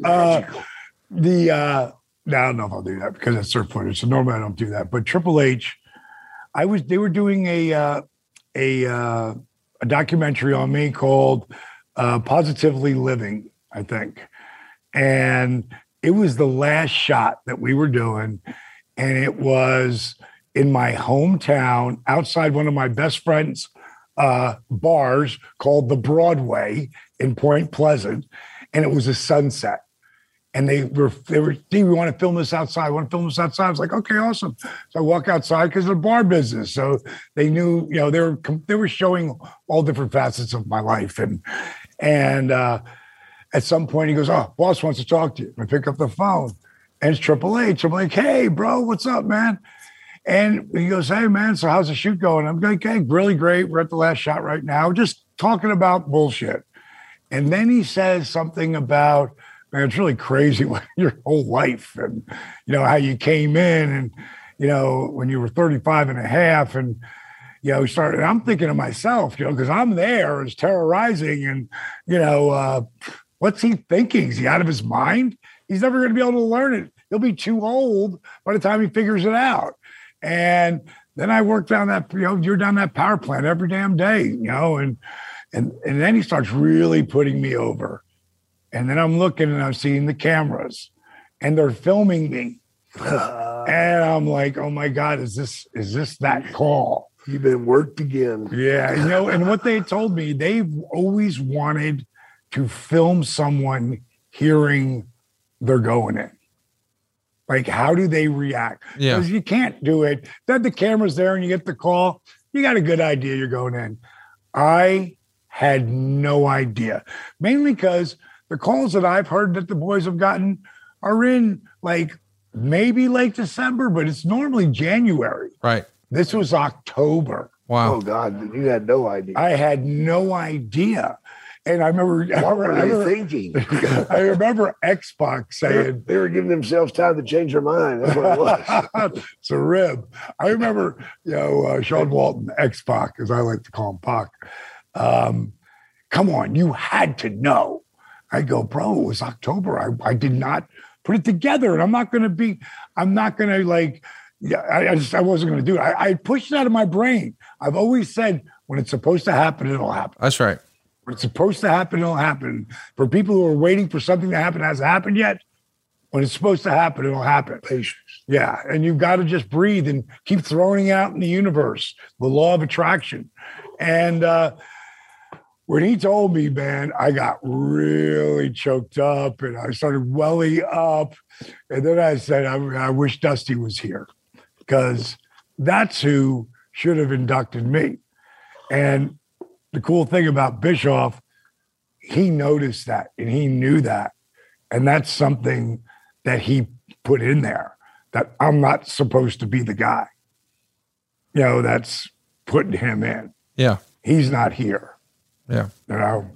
the, uh, no, I don't know if I'll do that because it's surf footage. So normally I don't do that, but Triple H, I was, they were doing a, uh, a, uh, a documentary on me called uh, Positively Living, I think. And it was the last shot that we were doing. And it was in my hometown outside one of my best friend's uh, bars called the Broadway in Point Pleasant. And it was a sunset. And they were, they were, do we want to film this outside? I want to film this outside. I was like, okay, awesome. So I walk outside because of the bar business. So they knew, you know, they were, they were showing all different facets of my life. And, and uh, at some point he goes, oh, boss wants to talk to you. I pick up the phone and it's Triple H. I'm like, hey, bro, what's up, man? And he goes, hey, man, so how's the shoot going? I'm like, okay, really great. We're at the last shot right now. Just talking about bullshit. And then he says something about, man, it's really crazy what your whole life and, you know, how you came in and, you know, when you were thirty-five and a half and, you know, started, I'm thinking to myself, you know, because I'm there, it's terrorizing and, you know, uh, what's he thinking? Is he out of his mind? He's never going to be able to learn it. He'll be too old by the time he figures it out. And then I work down that, you know, you're down that power plant every damn day, you know, and, and, and then he starts really putting me over. And then I'm looking and I'm seeing the cameras and they're filming me. And I'm like, oh my God, is this, is this that call? You've been worked again. Yeah, you know, and what they told me, they've always wanted to film someone hearing they're going in. Like, how do they react? Yeah. Because you can't do it. Then the camera's there and you get the call. You got a good idea you're going in. I had no idea. Mainly because the calls that I've heard that the boys have gotten are in like maybe late December, but it's normally January. Right. This was October. Wow. Oh, God. You had no idea. I had no idea. And I remember, what were I they remember, thinking? I remember X-Pac saying they were giving themselves time to change their mind. That's what it was. It's a rib. I remember, you know, uh, Sean Walton, X-Pac, as I like to call him, Pac. Um, come on, you had to know. I go, bro, it was October. I, I did not put it together, and I'm not going to be. I'm not going to like. Yeah, I, I just I wasn't going to do it. I, I pushed it out of my brain. I've always said when it's supposed to happen, it'll happen. That's right. When it's supposed to happen, it'll happen. For people who are waiting for something to happen, that hasn't happened yet. When it's supposed to happen, it'll happen. Patience. Yeah, and you've got to just breathe and keep throwing it out in the universe, the law of attraction. And uh, when he told me, man, I got really choked up and I started welling up. And then I said, I, I wish Dusty was here because that's who should have inducted me. And the cool thing about Bischoff, he noticed that and he knew that. And that's something that he put in there, that I'm not supposed to be the guy. You know, that's putting him in. Yeah. He's not here. Yeah. You know,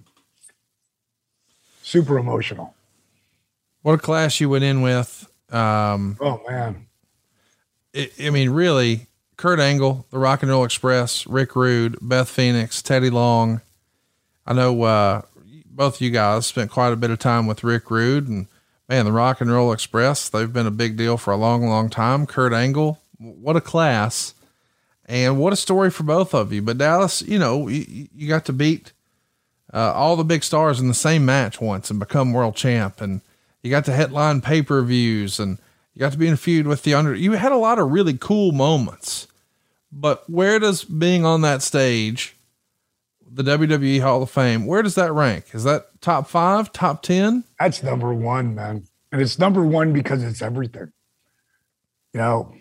super emotional. What a class you went in with. Um, oh, man. It, I mean, really, Kurt Angle, the Rock and Roll Express, Rick Rude, Beth Phoenix, Teddy Long. I know uh, both of you guys spent quite a bit of time with Rick Rude, and man, the Rock and Roll Express, they've been a big deal for a long, long time. Kurt Angle, what a class and what a story for both of you. But Dallas, you know, you, you got to beat uh, all the big stars in the same match once and become world champ. And you got to headline pay-per-views and you got to be in a feud with the under, you had a lot of really cool moments, but where does being on that stage, the W W E Hall of Fame, where does that rank? Is that top five, top ten? That's number one, man. And it's number one because it's everything. You know,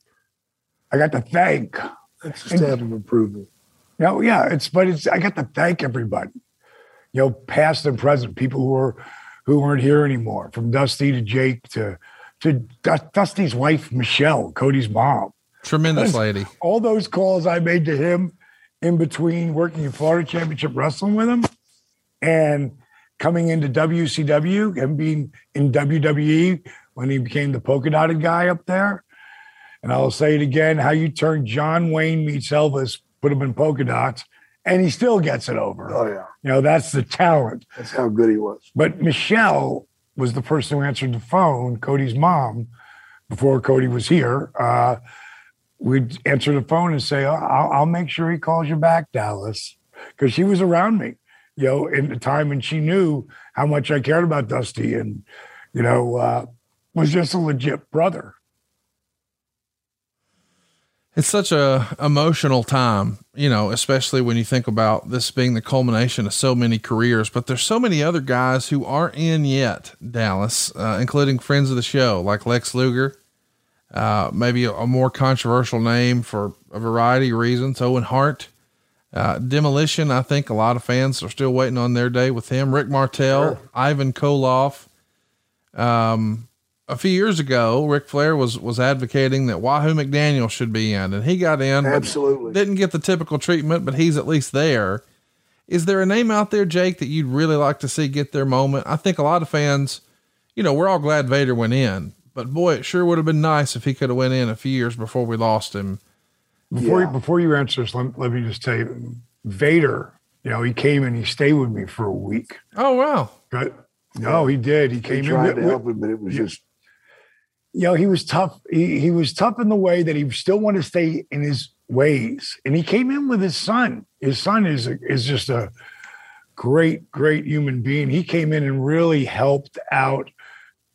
I got to thank. That's a stamp of approval. You know, yeah, it's, but it's, I got to thank everybody, you know, past and present, people who are, who aren't here anymore, from Dusty to Jake to, to Dusty's wife, Michelle, Cody's mom. Tremendous lady. All those calls I made to him in between working in Florida Championship Wrestling with him and coming into W C W and being in W W E when he became the polka dotted guy up there. And I'll say it again, how you turn John Wayne meets Elvis, put him in polka dots, and he still gets it over. Oh, yeah. You know, that's the talent. That's how good he was. But Michelle was the person who answered the phone, Cody's mom, before Cody was here. Uh, we'd answer the phone and say, oh, I'll, I'll make sure he calls you back, Dallas. Because she was around me, you know, in the time, and she knew how much I cared about Dusty and, you know, uh, was just a legit brother. It's such a emotional time, you know, especially when you think about this being the culmination of so many careers, but there's so many other guys who aren't in yet, Dallas, uh, including friends of the show, like Lex Luger, uh, maybe a, a more controversial name for a variety of reasons. Owen Hart, uh, Demolition. I think a lot of fans are still waiting on their day with him. Rick Martel, sure. Ivan Koloff. Um, A few years ago, Ric Flair was, was advocating that Wahoo McDaniel should be in, and he got in, absolutely didn't get the typical treatment, but he's at least there. Is there a name out there, Jake, that you'd really like to see get their moment? I think a lot of fans, you know, we're all glad Vader went in, but boy, it sure would have been nice if he could have went in a few years before we lost him. Before, yeah. you, before you answer this, let, let me just tell you, Vader, you know, he came and he stayed with me for a week. Oh, wow. But, no, he did. He came he in. tried with, to help him, but it was just, you know, he was tough. He, he was tough in the way that he still wanted to stay in his ways. And he came in with his son. His son is, a, is just a great, great human being. He came in and really helped out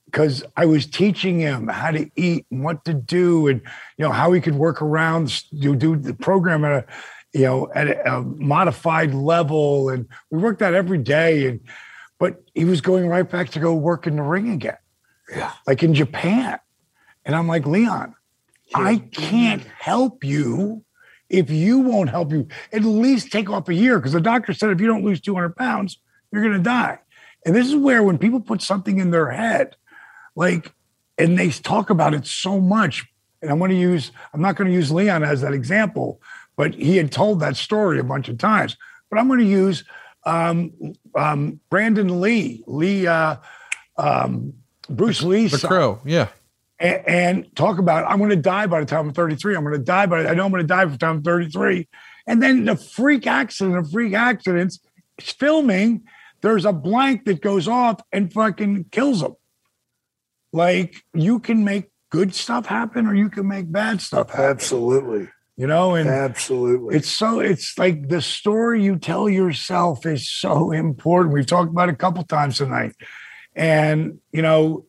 because I was teaching him how to eat and what to do, and you know how he could work around, do do the program at a, you know, at a, a modified level, and we worked out every day. And but he was going right back to go work in the ring again, yeah, like in Japan. And I'm like, Leon, I can't help you if you won't help you. At least take off a year, because the doctor said if you don't lose two hundred pounds, you're going to die. And this is where when people put something in their head, like, and they talk about it so much, and I'm going to use, I'm not going to use Leon as that example, but he had told that story a bunch of times. But I'm going to use um, um, Brandon Lee, Lee, uh, um, Bruce Lee's The son. Crow, yeah. And, and talk about, I'm going to die by the time I'm thirty-three. I'm going to die by, I know I'm going to die by the time I'm thirty-three. And then the freak accident of freak accidents, filming, there's a blank that goes off and fucking kills him. Like, you can make good stuff happen or you can make bad stuff happen. Absolutely. You know, and absolutely. It's so, it's like the story you tell yourself is so important. We've talked about it a couple times tonight. And, you know,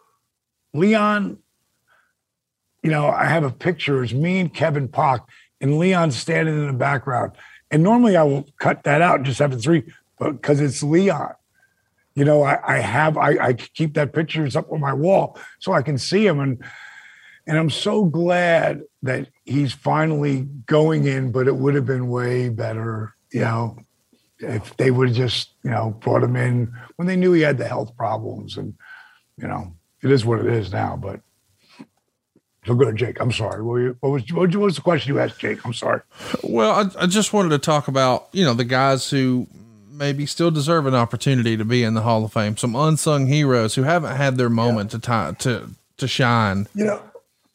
Leon, you know, I have a picture. It's me and Kevin Pock, and Leon standing in the background. And normally I will cut that out and just have it three, but because it's Leon. You know, I, I have, I, I keep that picture up on my wall so I can see him. And and I'm so glad that he's finally going in, but it would have been way better, you know, if they would have just, you know, brought him in when they knew he had the health problems. And, you know, it is what it is now, but. So go ahead, Jake. I'm sorry. What, you, what, was, what was the question you asked, Jake? I'm sorry. Well, I, I just wanted to talk about, you know, the guys who maybe still deserve an opportunity to be in the Hall of Fame. Some unsung heroes who haven't had their moment yeah. to time to to shine. You know,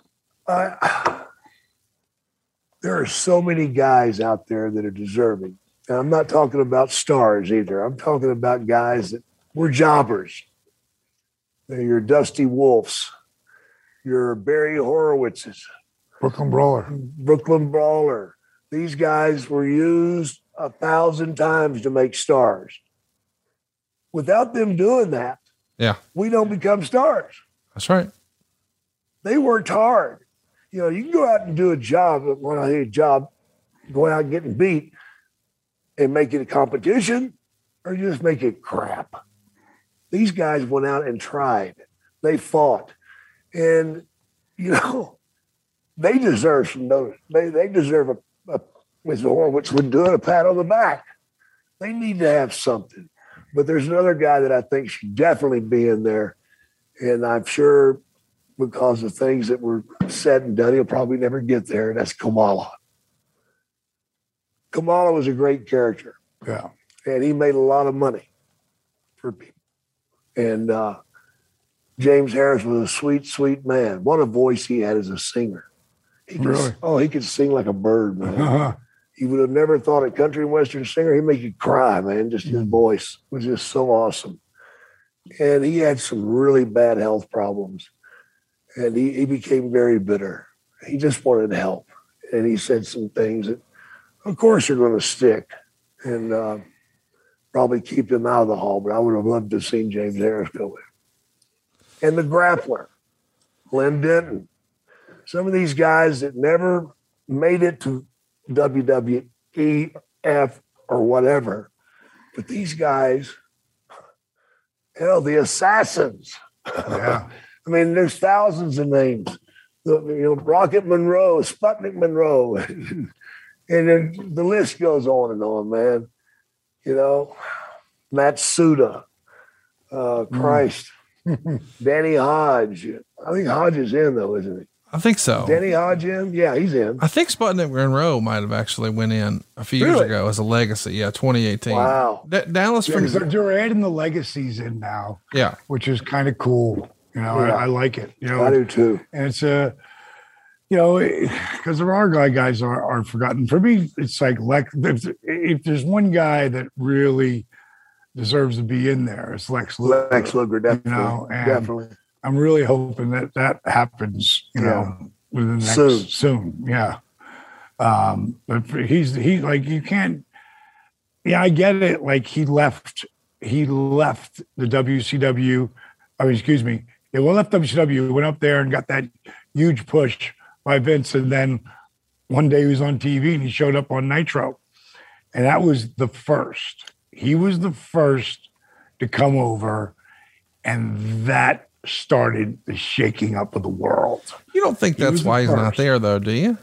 I, there are so many guys out there that are deserving. And I'm not talking about stars either. I'm talking about guys that were jobbers. They're your Dusty Wolfs. Your Barry Horowitzes. Brooklyn Brawler. Brooklyn Brawler. These guys were used a thousand times to make stars. Without them doing that, yeah, we don't become stars. That's right. They worked hard. You know, you can go out and do a job, when I say a job, going out and getting beat and make it a competition, or you just make it crap. These guys went out and tried. They fought. And, you know, they deserve some notice. They they deserve a, a Mister Horowitz would do it, a pat on the back. They need to have something. But there's another guy that I think should definitely be in there. And I'm sure because of things that were said and done, he'll probably never get there. And that's Kamala. Kamala was a great character. Yeah. And he made a lot of money for people. And, uh, James Harris was a sweet, sweet man. What a voice he had as a singer. He could, really? Oh, he could sing like a bird, man. Uh-huh. You would have never thought a country and western singer, he'd make you cry, man. Just his voice was just so awesome. And he had some really bad health problems. And he, he became very bitter. He just wanted help. And he said some things that, of course, are going to stick and uh, probably keep him out of the Hall. But I would have loved to have seen James Harris go in. And the grappler, Glenn Denton. Some of these guys that never made it to W W E, F, or whatever. But these guys, hell, the Assassins. Yeah. I mean, there's thousands of names. The, you know, Rocket Monroe, Sputnik Monroe. And then the list goes on and on, man. You know, Matsuda, uh, Christ. Mm. Danny Hodge. I think Hodge is in though, isn't he? I think so. Danny Hodge in? Yeah, he's in. I think Sputnik Monroe might have actually went in a few really? years ago as a legacy. Yeah, twenty eighteen. Wow. D- Dallas yeah, from they're, they're adding the legacies in now. Yeah, which is kind of cool. You know, yeah. I, I like it. You know, I do too. And it's a, uh, you know, because there are guy guys are are forgotten. For me, it's like Lex. If, if there's one guy that really deserves to be in there, it's Lex Luger. Lex Luger, definitely. You know, and definitely. I'm really hoping that that happens. You know, yeah. within the next soon. soon. Yeah. Um, but he's he like you can't. Yeah, I get it. Like he left, he left the W C W. I mean, excuse me. Yeah, well, F W C W went up there and got that huge push by Vince, and then one day he was on T V and he showed up on Nitro, and that was the first. He was the first to come over, and that started the shaking up of the world. You don't think that's why he's not there, though, do you?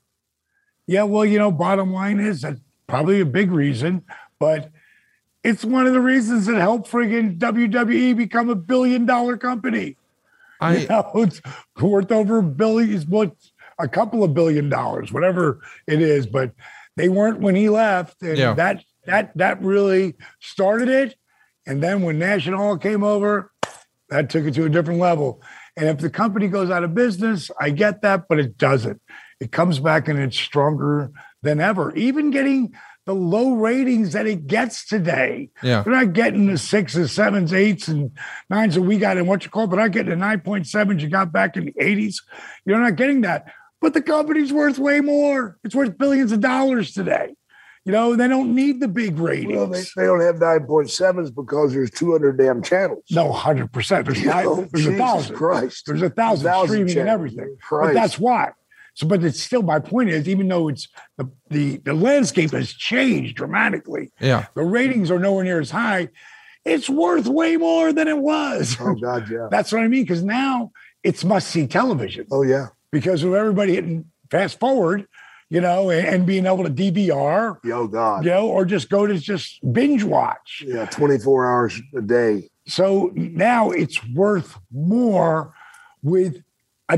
Yeah, well, you know, bottom line is that's probably a big reason, but it's one of the reasons that helped friggin' W W E become a billion dollar company. I, you know, it's worth over a billion, it's worth a couple of billion dollars, whatever it is, but they weren't when he left. And yeah. that that that really started it. And then when National came over, that took it to a different level. And if the company goes out of business, I get that, but it doesn't. It comes back and it's stronger than ever. Even getting the low ratings that it gets today. Yeah. They're not getting the sixes, sevens, eights, and nines that we got in what you call, but not getting the nine point sevens you got back in the eighties. You're not getting that. But the company's worth way more. It's worth billions of dollars today. You know, they don't need the big ratings. Well, they, they don't have nine point sevens because there's two hundred damn channels. No, one hundred percent. There's, nine, know, there's a thousand. Christ. There's a thousand, a thousand streaming channels. And everything. Christ. But that's why. So, but it's still, my point is, even though it's the, the, the landscape has changed dramatically, yeah, the ratings are nowhere near as high, it's worth way more than it was. Oh, God, yeah. That's what I mean, because now it's must-see television. Oh, yeah. Because of everybody hitting fast forward, you know, and, and being able to D V R. Oh, God. You know, or just go to just binge watch. Yeah, twenty-four hours a day. So now it's worth more with a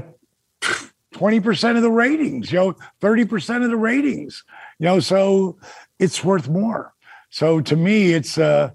twenty percent of the ratings, you know, thirty percent of the ratings, you know, so it's worth more. So to me, it's uh,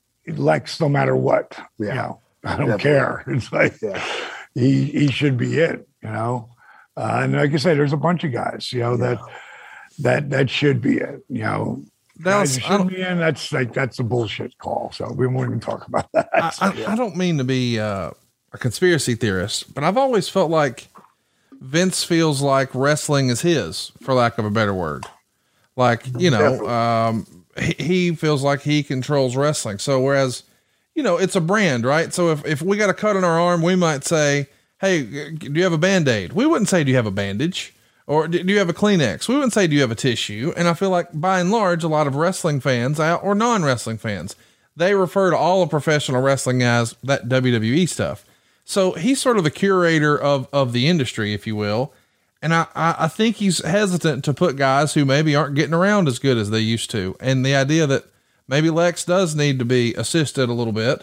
Lex, no matter what, yeah. you know, I don't Definitely. care. It's like yeah. he he should be it, you know. Uh, and like I said, there's a bunch of guys, you know, yeah. that that that should be it, you know. Guys who should be in, that's like that's a bullshit call. So we won't even talk about that. I, so, I, yeah. I don't mean to be uh, a conspiracy theorist, but I've always felt like Vince feels like wrestling is his, for lack of a better word. Like, you know, um, he, he feels like he controls wrestling. So whereas, you know, it's a brand, right? So if, if we got a cut on our arm, we might say, hey, do you have a Band-Aid? We wouldn't say, do you have a bandage? Or do you have a Kleenex? We wouldn't say, do you have a tissue? And I feel like by and large, a lot of wrestling fans or non-wrestling fans, they refer to all of professional wrestling as that W W E stuff. So he's sort of the curator of, of the industry, if you will. And I, I think he's hesitant to put guys who maybe aren't getting around as good as they used to. And the idea that maybe Lex does need to be assisted a little bit.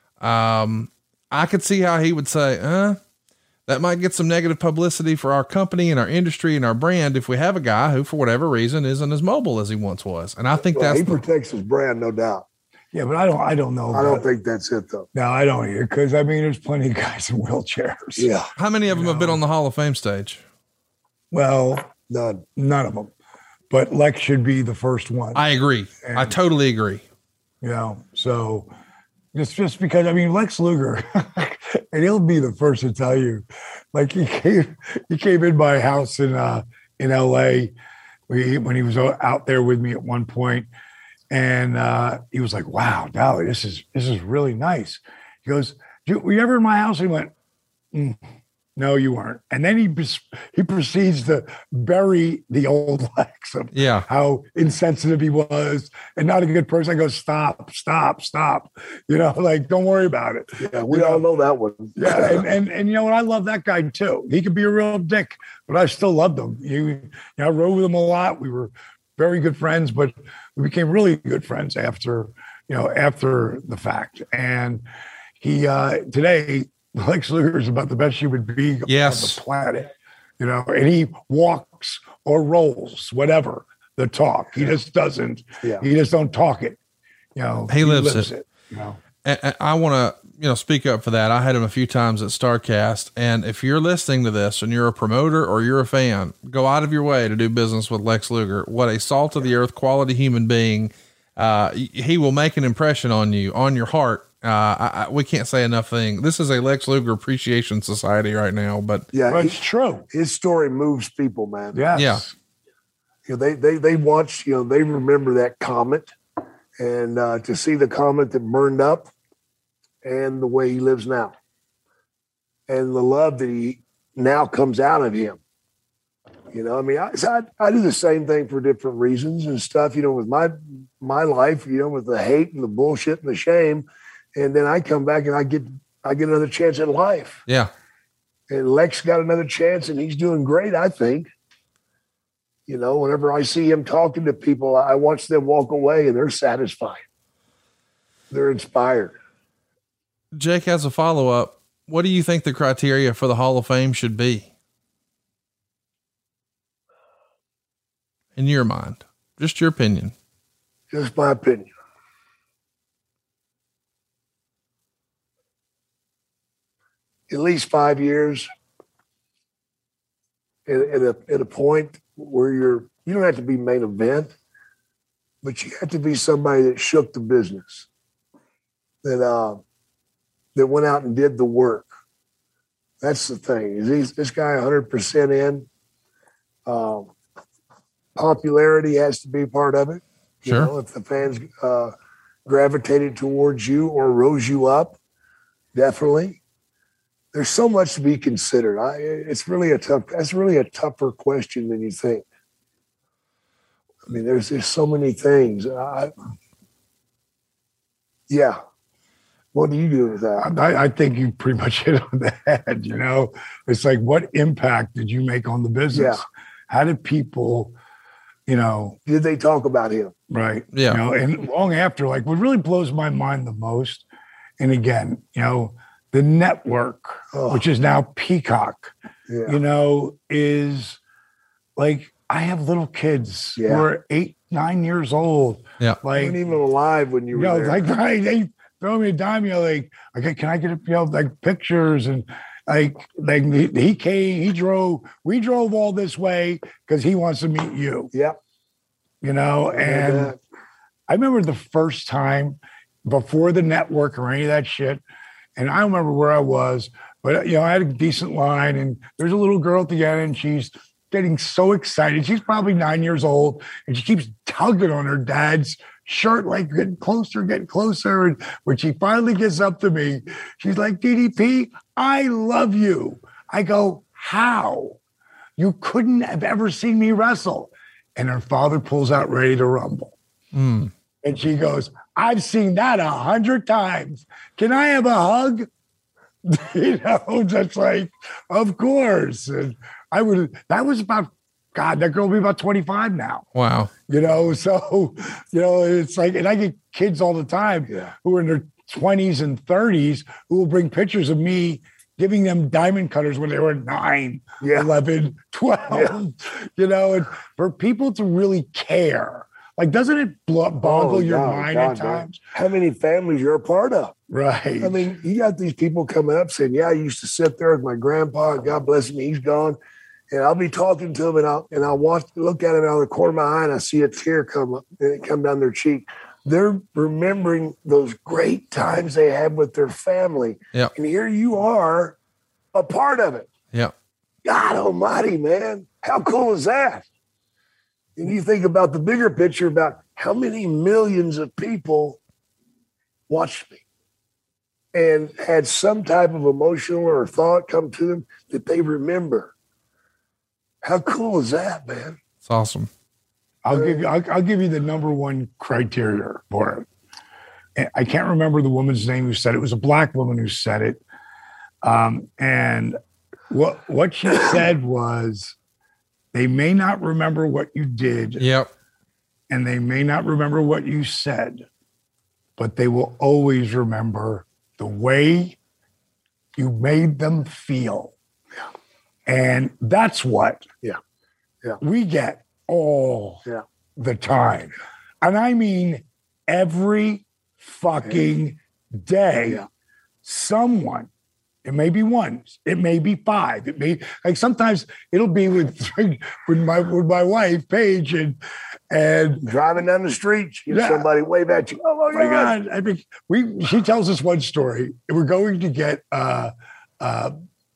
Um, I could see how he would say, uh, that might get some negative publicity for our company and our industry and our brand if we have a guy who, for whatever reason, isn't as mobile as he once was. And I think well, that's he the, protects his brand, no doubt. Yeah, but I don't. I don't know. I don't think that's it, though. No, I don't either. Because I mean, there's plenty of guys in wheelchairs. Yeah. How many of them know? have been on the Hall of Fame stage? Well, none. None of them. But Lex should be the first one. I agree. And, I totally agree. You know, so it's just because I mean Lex Luger, and he'll be the first to tell you, like he came, he came in my house in uh, in L A we, when he was out there with me at one point. And uh, he was like, wow, Dolly, this is this is really nice. He goes, were you ever in my house? And he went, mm, no, you weren't. And then he he proceeds to bury the old Lex of yeah. how insensitive he was and not a good person. I go, stop, stop, stop. You know, like, don't worry about it. Yeah, we you all know? know that one. Yeah, and, and and you know what? I love that guy too. He could be a real dick, but I still loved him. You, you know, I rode with him a lot. We were very good friends, but we became really good friends after, you know, after the fact. And he, uh, today, Lex Luger is about the best human being yes. on the planet, you know, and he walks or rolls, whatever the talk. He just doesn't, yeah. he just don't talk it, you know, he, he lives, lives it. it, you know. And, and I want to, you know, speak up for that. I had him a few times at StarCast. And if you're listening to this and you're a promoter or you're a fan, go out of your way to do business with Lex Luger. What a salt of the earth, quality human being. Uh, he will make an impression on you, on your heart. Uh, I, I, we can't say enough thing. This is a Lex Luger Appreciation Society right now, but yeah, but it's true. His story moves people, man. Yes. Yeah. You know, they, they, they watch, you know, they remember that comet and uh, to see the comet that burned up and the way he lives now. and the love that he now comes out of him. You know, I mean, I, I I do the same thing for different reasons and stuff, you know, with my my life, you know, with the hate and the bullshit and the shame. And then I come back and I get I get another chance at life. Yeah. And Lex got another chance and he's doing great, I think. You know, whenever I see him talking to people, I watch them walk away and they're satisfied. They're inspired. Jake, as a follow-up, what do you think the criteria for the Hall of Fame should be? In your mind, just your opinion. Just my opinion. At least five years at, at a at a point where you're you don't have to be main event, but you have to be somebody that shook the business, that uh, that went out and did the work. That's the thing. Is he's, this guy one hundred percent in? Um, Popularity has to be part of it. You Sure. know, if the fans uh, gravitated towards you or rose you up, definitely. There's so much to be considered. I, it's really a tough. That's really a tougher question than you think. I mean, there's there's so many things. I, yeah. What do you do with that? I, I think you pretty much hit on the head. You know, it's like, what impact did you make on the business? Yeah. How did people, you know, did they talk about him? Right. Yeah. You know, and long after, like, what really blows my mind the most, and again, you know, the network, Oh. which is now Peacock, Yeah. you know, is like, I have little kids Yeah. who are eight, nine years old. Yeah. You Like, weren't even alive when you you were know, there. like, right, they throw me a dime, you know, like, okay, can I get, a, you know, like pictures and, Like, like he, he came, he drove, we drove all this way because he wants to meet you. Yep. You know, and Yeah. I remember the first time before the network or any of that shit. And I don't remember where I was, but, you know, I had a decent line and there's a little girl at the end and she's getting so excited. She's probably nine years old and she keeps tugging on her dad's shirt, like getting closer, getting closer. And when she finally gets up to me, she's like, D D P, I love you. I go, how? You couldn't have ever seen me wrestle. And her father pulls out Ready to Rumble. Mm. And she goes, I've seen that a hundred times. Can I have a hug? You know, just like, of course. And I would, that was about, God, that girl will be about twenty-five now. Wow. You know, so, you know, it's like, and I get kids all the time Yeah. who are in their twenties and thirties who will bring pictures of me giving them diamond cutters when they were nine, Yeah. eleven, twelve, you know, and for people to really care, like, doesn't it blo- boggle Oh, your God, mind God, at times? man. How many families you're a part of? Right. I mean, you got these people coming up saying, yeah, I used to sit there with my grandpa, and God bless him, he's gone. And I'll be talking to him and I'll, and I'll watch, look at him out of the corner of my eye and I see a tear come up and it come down their cheek. They're remembering those great times they had with their family. Yeah. And here you are, a part of it. Yeah. God almighty, man. How cool is that? And you think about the bigger picture about how many millions of people watched me and had some type of emotional or thought come to them that they remember. How cool is that, man? It's awesome. I'll give you, I'll, I'll give you the number one criteria for it. And I can't remember the woman's name who said it. It was a black woman who said it. Um, and what, what she said was, they may not remember what you did. Yep. And they may not remember what you said, but they will always remember the way you made them feel. And that's what Yeah. Yeah. we get all Yeah. the time. And I mean, every fucking day, Yeah. someone, it may be one, it may be five, it may, like, sometimes it'll be with, with my, with my wife, Paige, and, and Driving down the street, you Yeah. somebody wave at you. Oh, oh my God. I mean, we, she tells us one story. We're going to get, uh, uh,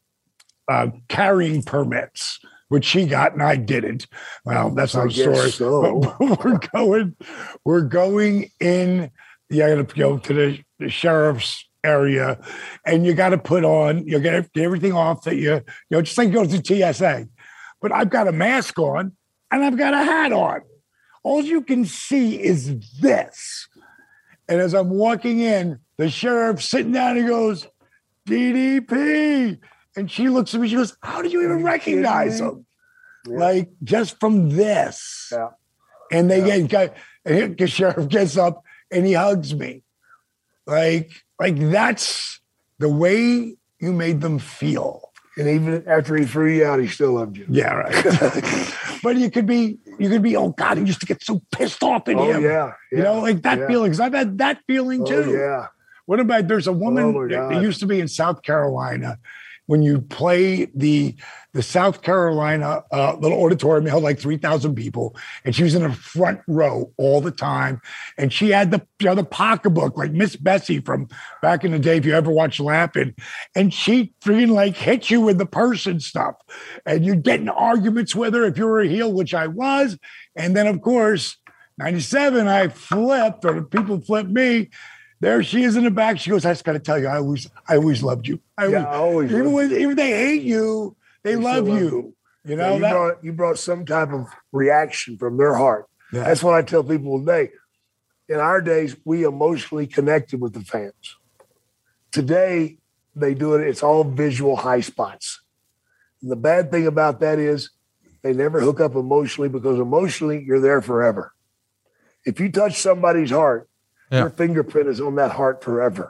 uh, carrying permits, which she got and I didn't. Well, that's I not a guess story. so. But we're going, we're going in, yeah, to go to the, the sheriff's area, and you got to put on, you get everything off that you, you know, just like you go to T S A. But I've got a mask on and I've got a hat on. All you can see is this. And as I'm walking in, the sheriff's sitting down and he goes, D D P. And she looks at me, she goes, how do you even recognize him? Yeah. Like, just from this. Yeah. And they yeah. get, and the sheriff gets up and he hugs me. Like, like that's the way you made them feel. And even after he threw you out, he still loved you. Yeah, right. But you could be, you could be, oh God, he used to get so pissed off at oh, him. Yeah, yeah. You know, like that yeah. feeling. Because I've had that feeling oh, too. Yeah. What about, there's a woman, oh that used to be in South Carolina. When you play the the South Carolina uh, little auditorium, it held like three thousand people, and she was in the front row all the time. And she had the, you know, the pocketbook, like Miss Bessie from back in the day, if you ever watched Lappin'. And she freaking like hit you with the purse and stuff. And you'd get in arguments with her if you were a heel, which I was. And then, of course, ninety-seven, I flipped, or people flipped me. There she is in the back. She goes, I just got to tell you, I always, I always loved you. I yeah, always, always even when, even they hate you, they, they love, love you. you. You know, yeah, you, that, brought, you brought some type of reaction from their heart. Yeah. That's what I tell people today. In our days, we emotionally connected with the fans. Today, they do it. It's all visual high spots. And the bad thing about that is they never hook up emotionally, because emotionally you're there forever. If you touch somebody's heart, yeah. your fingerprint is on that heart forever.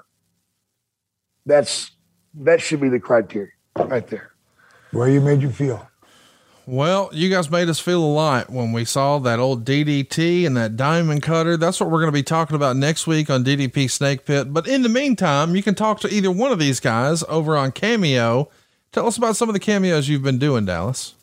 That's that should be the criteria right there. Where you made you feel? Well, you guys made us feel a lot when we saw that old D D T and that diamond cutter. That's what we're going to be talking about next week on D D P Snake Pit. But in the meantime, you can talk to either one of these guys over on Cameo. Tell us about some of the cameos you've been doing, Dallas.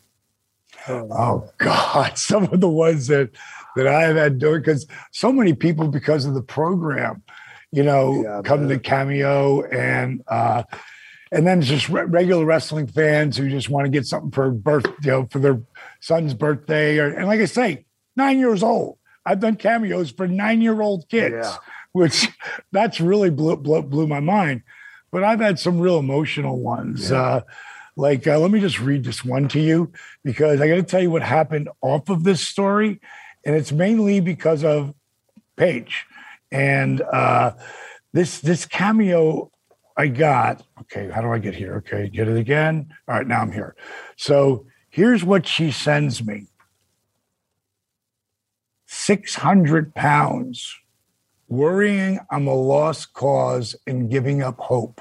Oh God, some of the ones that that I have had doing, because so many people, because of the program, you know, yeah, come to Cameo, and uh, and then just re- regular wrestling fans who just want to get something for birth, you know, for their son's birthday, or and like I say, nine years old. I've done cameos for nine-year-old kids, yeah. which that's really blew, blew blew my mind. But I've had some real emotional ones. Yeah. Uh, like, uh, let me just read this one to you, because I got to tell you what happened off of this story. And it's mainly because of Paige. And uh, this this cameo I got, okay, how do I get here? Okay, get it again. All right, now I'm here. So here's what she sends me. six hundred pounds, worrying I'm a lost cause and giving up hope.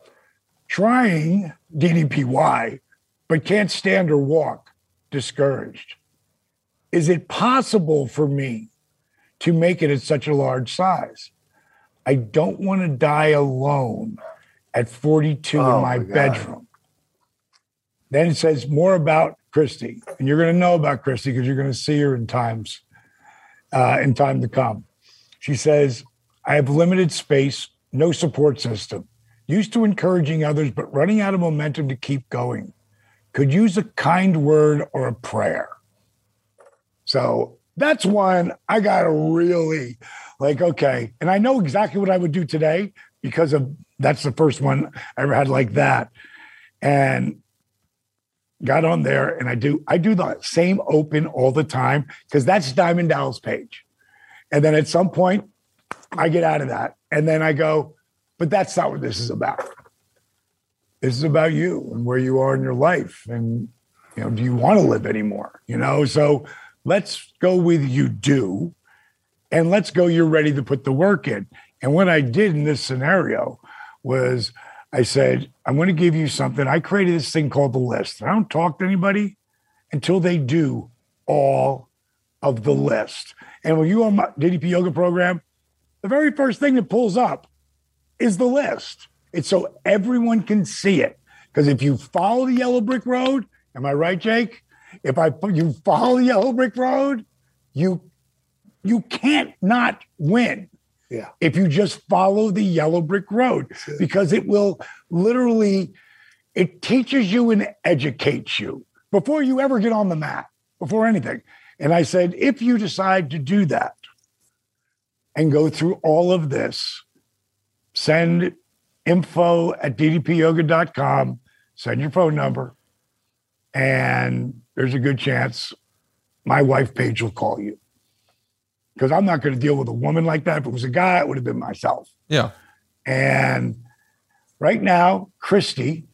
Trying D D P Y, but can't stand or walk, discouraged. Is it possible for me to make it at such a large size? I don't want to die alone at forty-two oh in my, my bedroom. Then it says more about Christy, and you're going to know about Christy because you're going to see her in times, uh, in time to come. She says, I have limited space, no support system, used to encouraging others, but running out of momentum to keep going. Could use a kind word or a prayer. So that's one I got to really like, okay. And I know exactly what I would do today, because of that's the first one I ever had like that. And got on there, and I do, I do the same open all the time, because that's Diamond Dallas Page. And then at some point I get out of that, and then I go, but that's not what this is about. This is about you and where you are in your life. And, you know, do you want to live anymore? You know, so let's go with you do, and let's go you're ready to put the work in. And what I did in this scenario was I said, I'm going to give you something. I created this thing called the list. I don't talk to anybody until they do all of the list. And when you on my D D P yoga program, the very first thing that pulls up is the list. It's so everyone can see it. Because if you follow the yellow brick road, am I right, Jake? If I you follow the yellow brick road, you you can't not win. Yeah. If you just follow the yellow brick road, because it will literally, it teaches you and educates you before you ever get on the mat, before anything. And I said, if you decide to do that and go through all of this, send info at d d p yoga dot com. Send your phone number, and there's a good chance my wife, Paige, will call you. Because I'm not going to deal with a woman like that. If it was a guy, it would have been myself. Yeah. And right now, Christy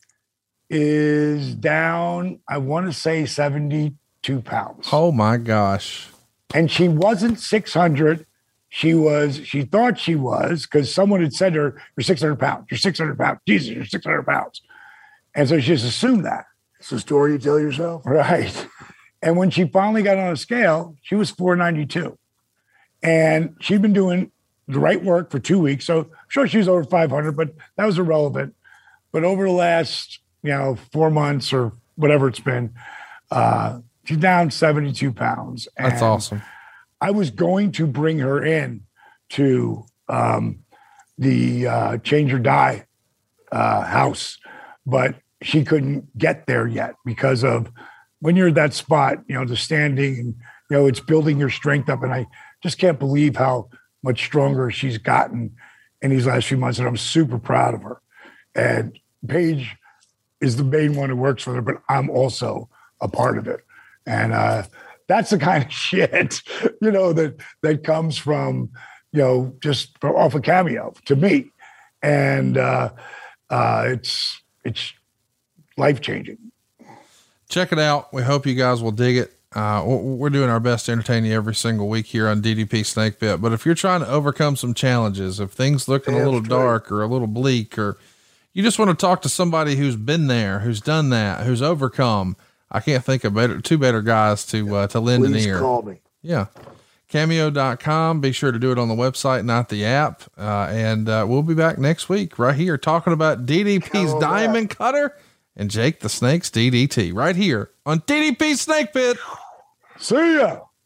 is down, I want to say seventy-two pounds. Oh my gosh. And she wasn't six hundred. She was, she thought she was, because someone had said to her, you're six hundred pounds, you're six hundred pounds, Jesus, you're six hundred pounds. And so she just assumed that. It's a story you tell yourself. Right. And when she finally got on a scale, she was four ninety-two. And she'd been doing the right work for two weeks. So I'm sure she was over five hundred, but that was irrelevant. But over the last, you know, four months or whatever it's been, uh, she's down seventy-two pounds. And that's awesome. I was going to bring her in to um, the uh, Change or Die uh, house, but she couldn't get there yet because of when you're at that spot, you know, the standing and, you know, it's building your strength up. And I just can't believe how much stronger she's gotten in these last few months. And I'm super proud of her. And Paige is the main one who works for her, but I'm also a part of it. And uh, that's the kind of shit, you know, that, that comes from, you know, just off a Cameo to me. And uh, uh, it's, it's life-changing. Check it out. We hope you guys will dig it. Uh, we're doing our best to entertain you every single week here on D D P Snake Pit. But if you're trying to overcome some challenges, if things looking yeah, a little dark or a little bleak, or you just want to talk to somebody who's been there, who's done that, who's overcome, I can't think of better, two better guys to, uh, to lend Please an ear. Call me. Yeah. Cameo dot com. Be sure to do it on the website, not the app. Uh, and, uh, we'll be back next week right here talking about D D P's Hello, Diamond that. Cutter and Jake the Snake's D D T right here on D D P Snake Pit. See ya.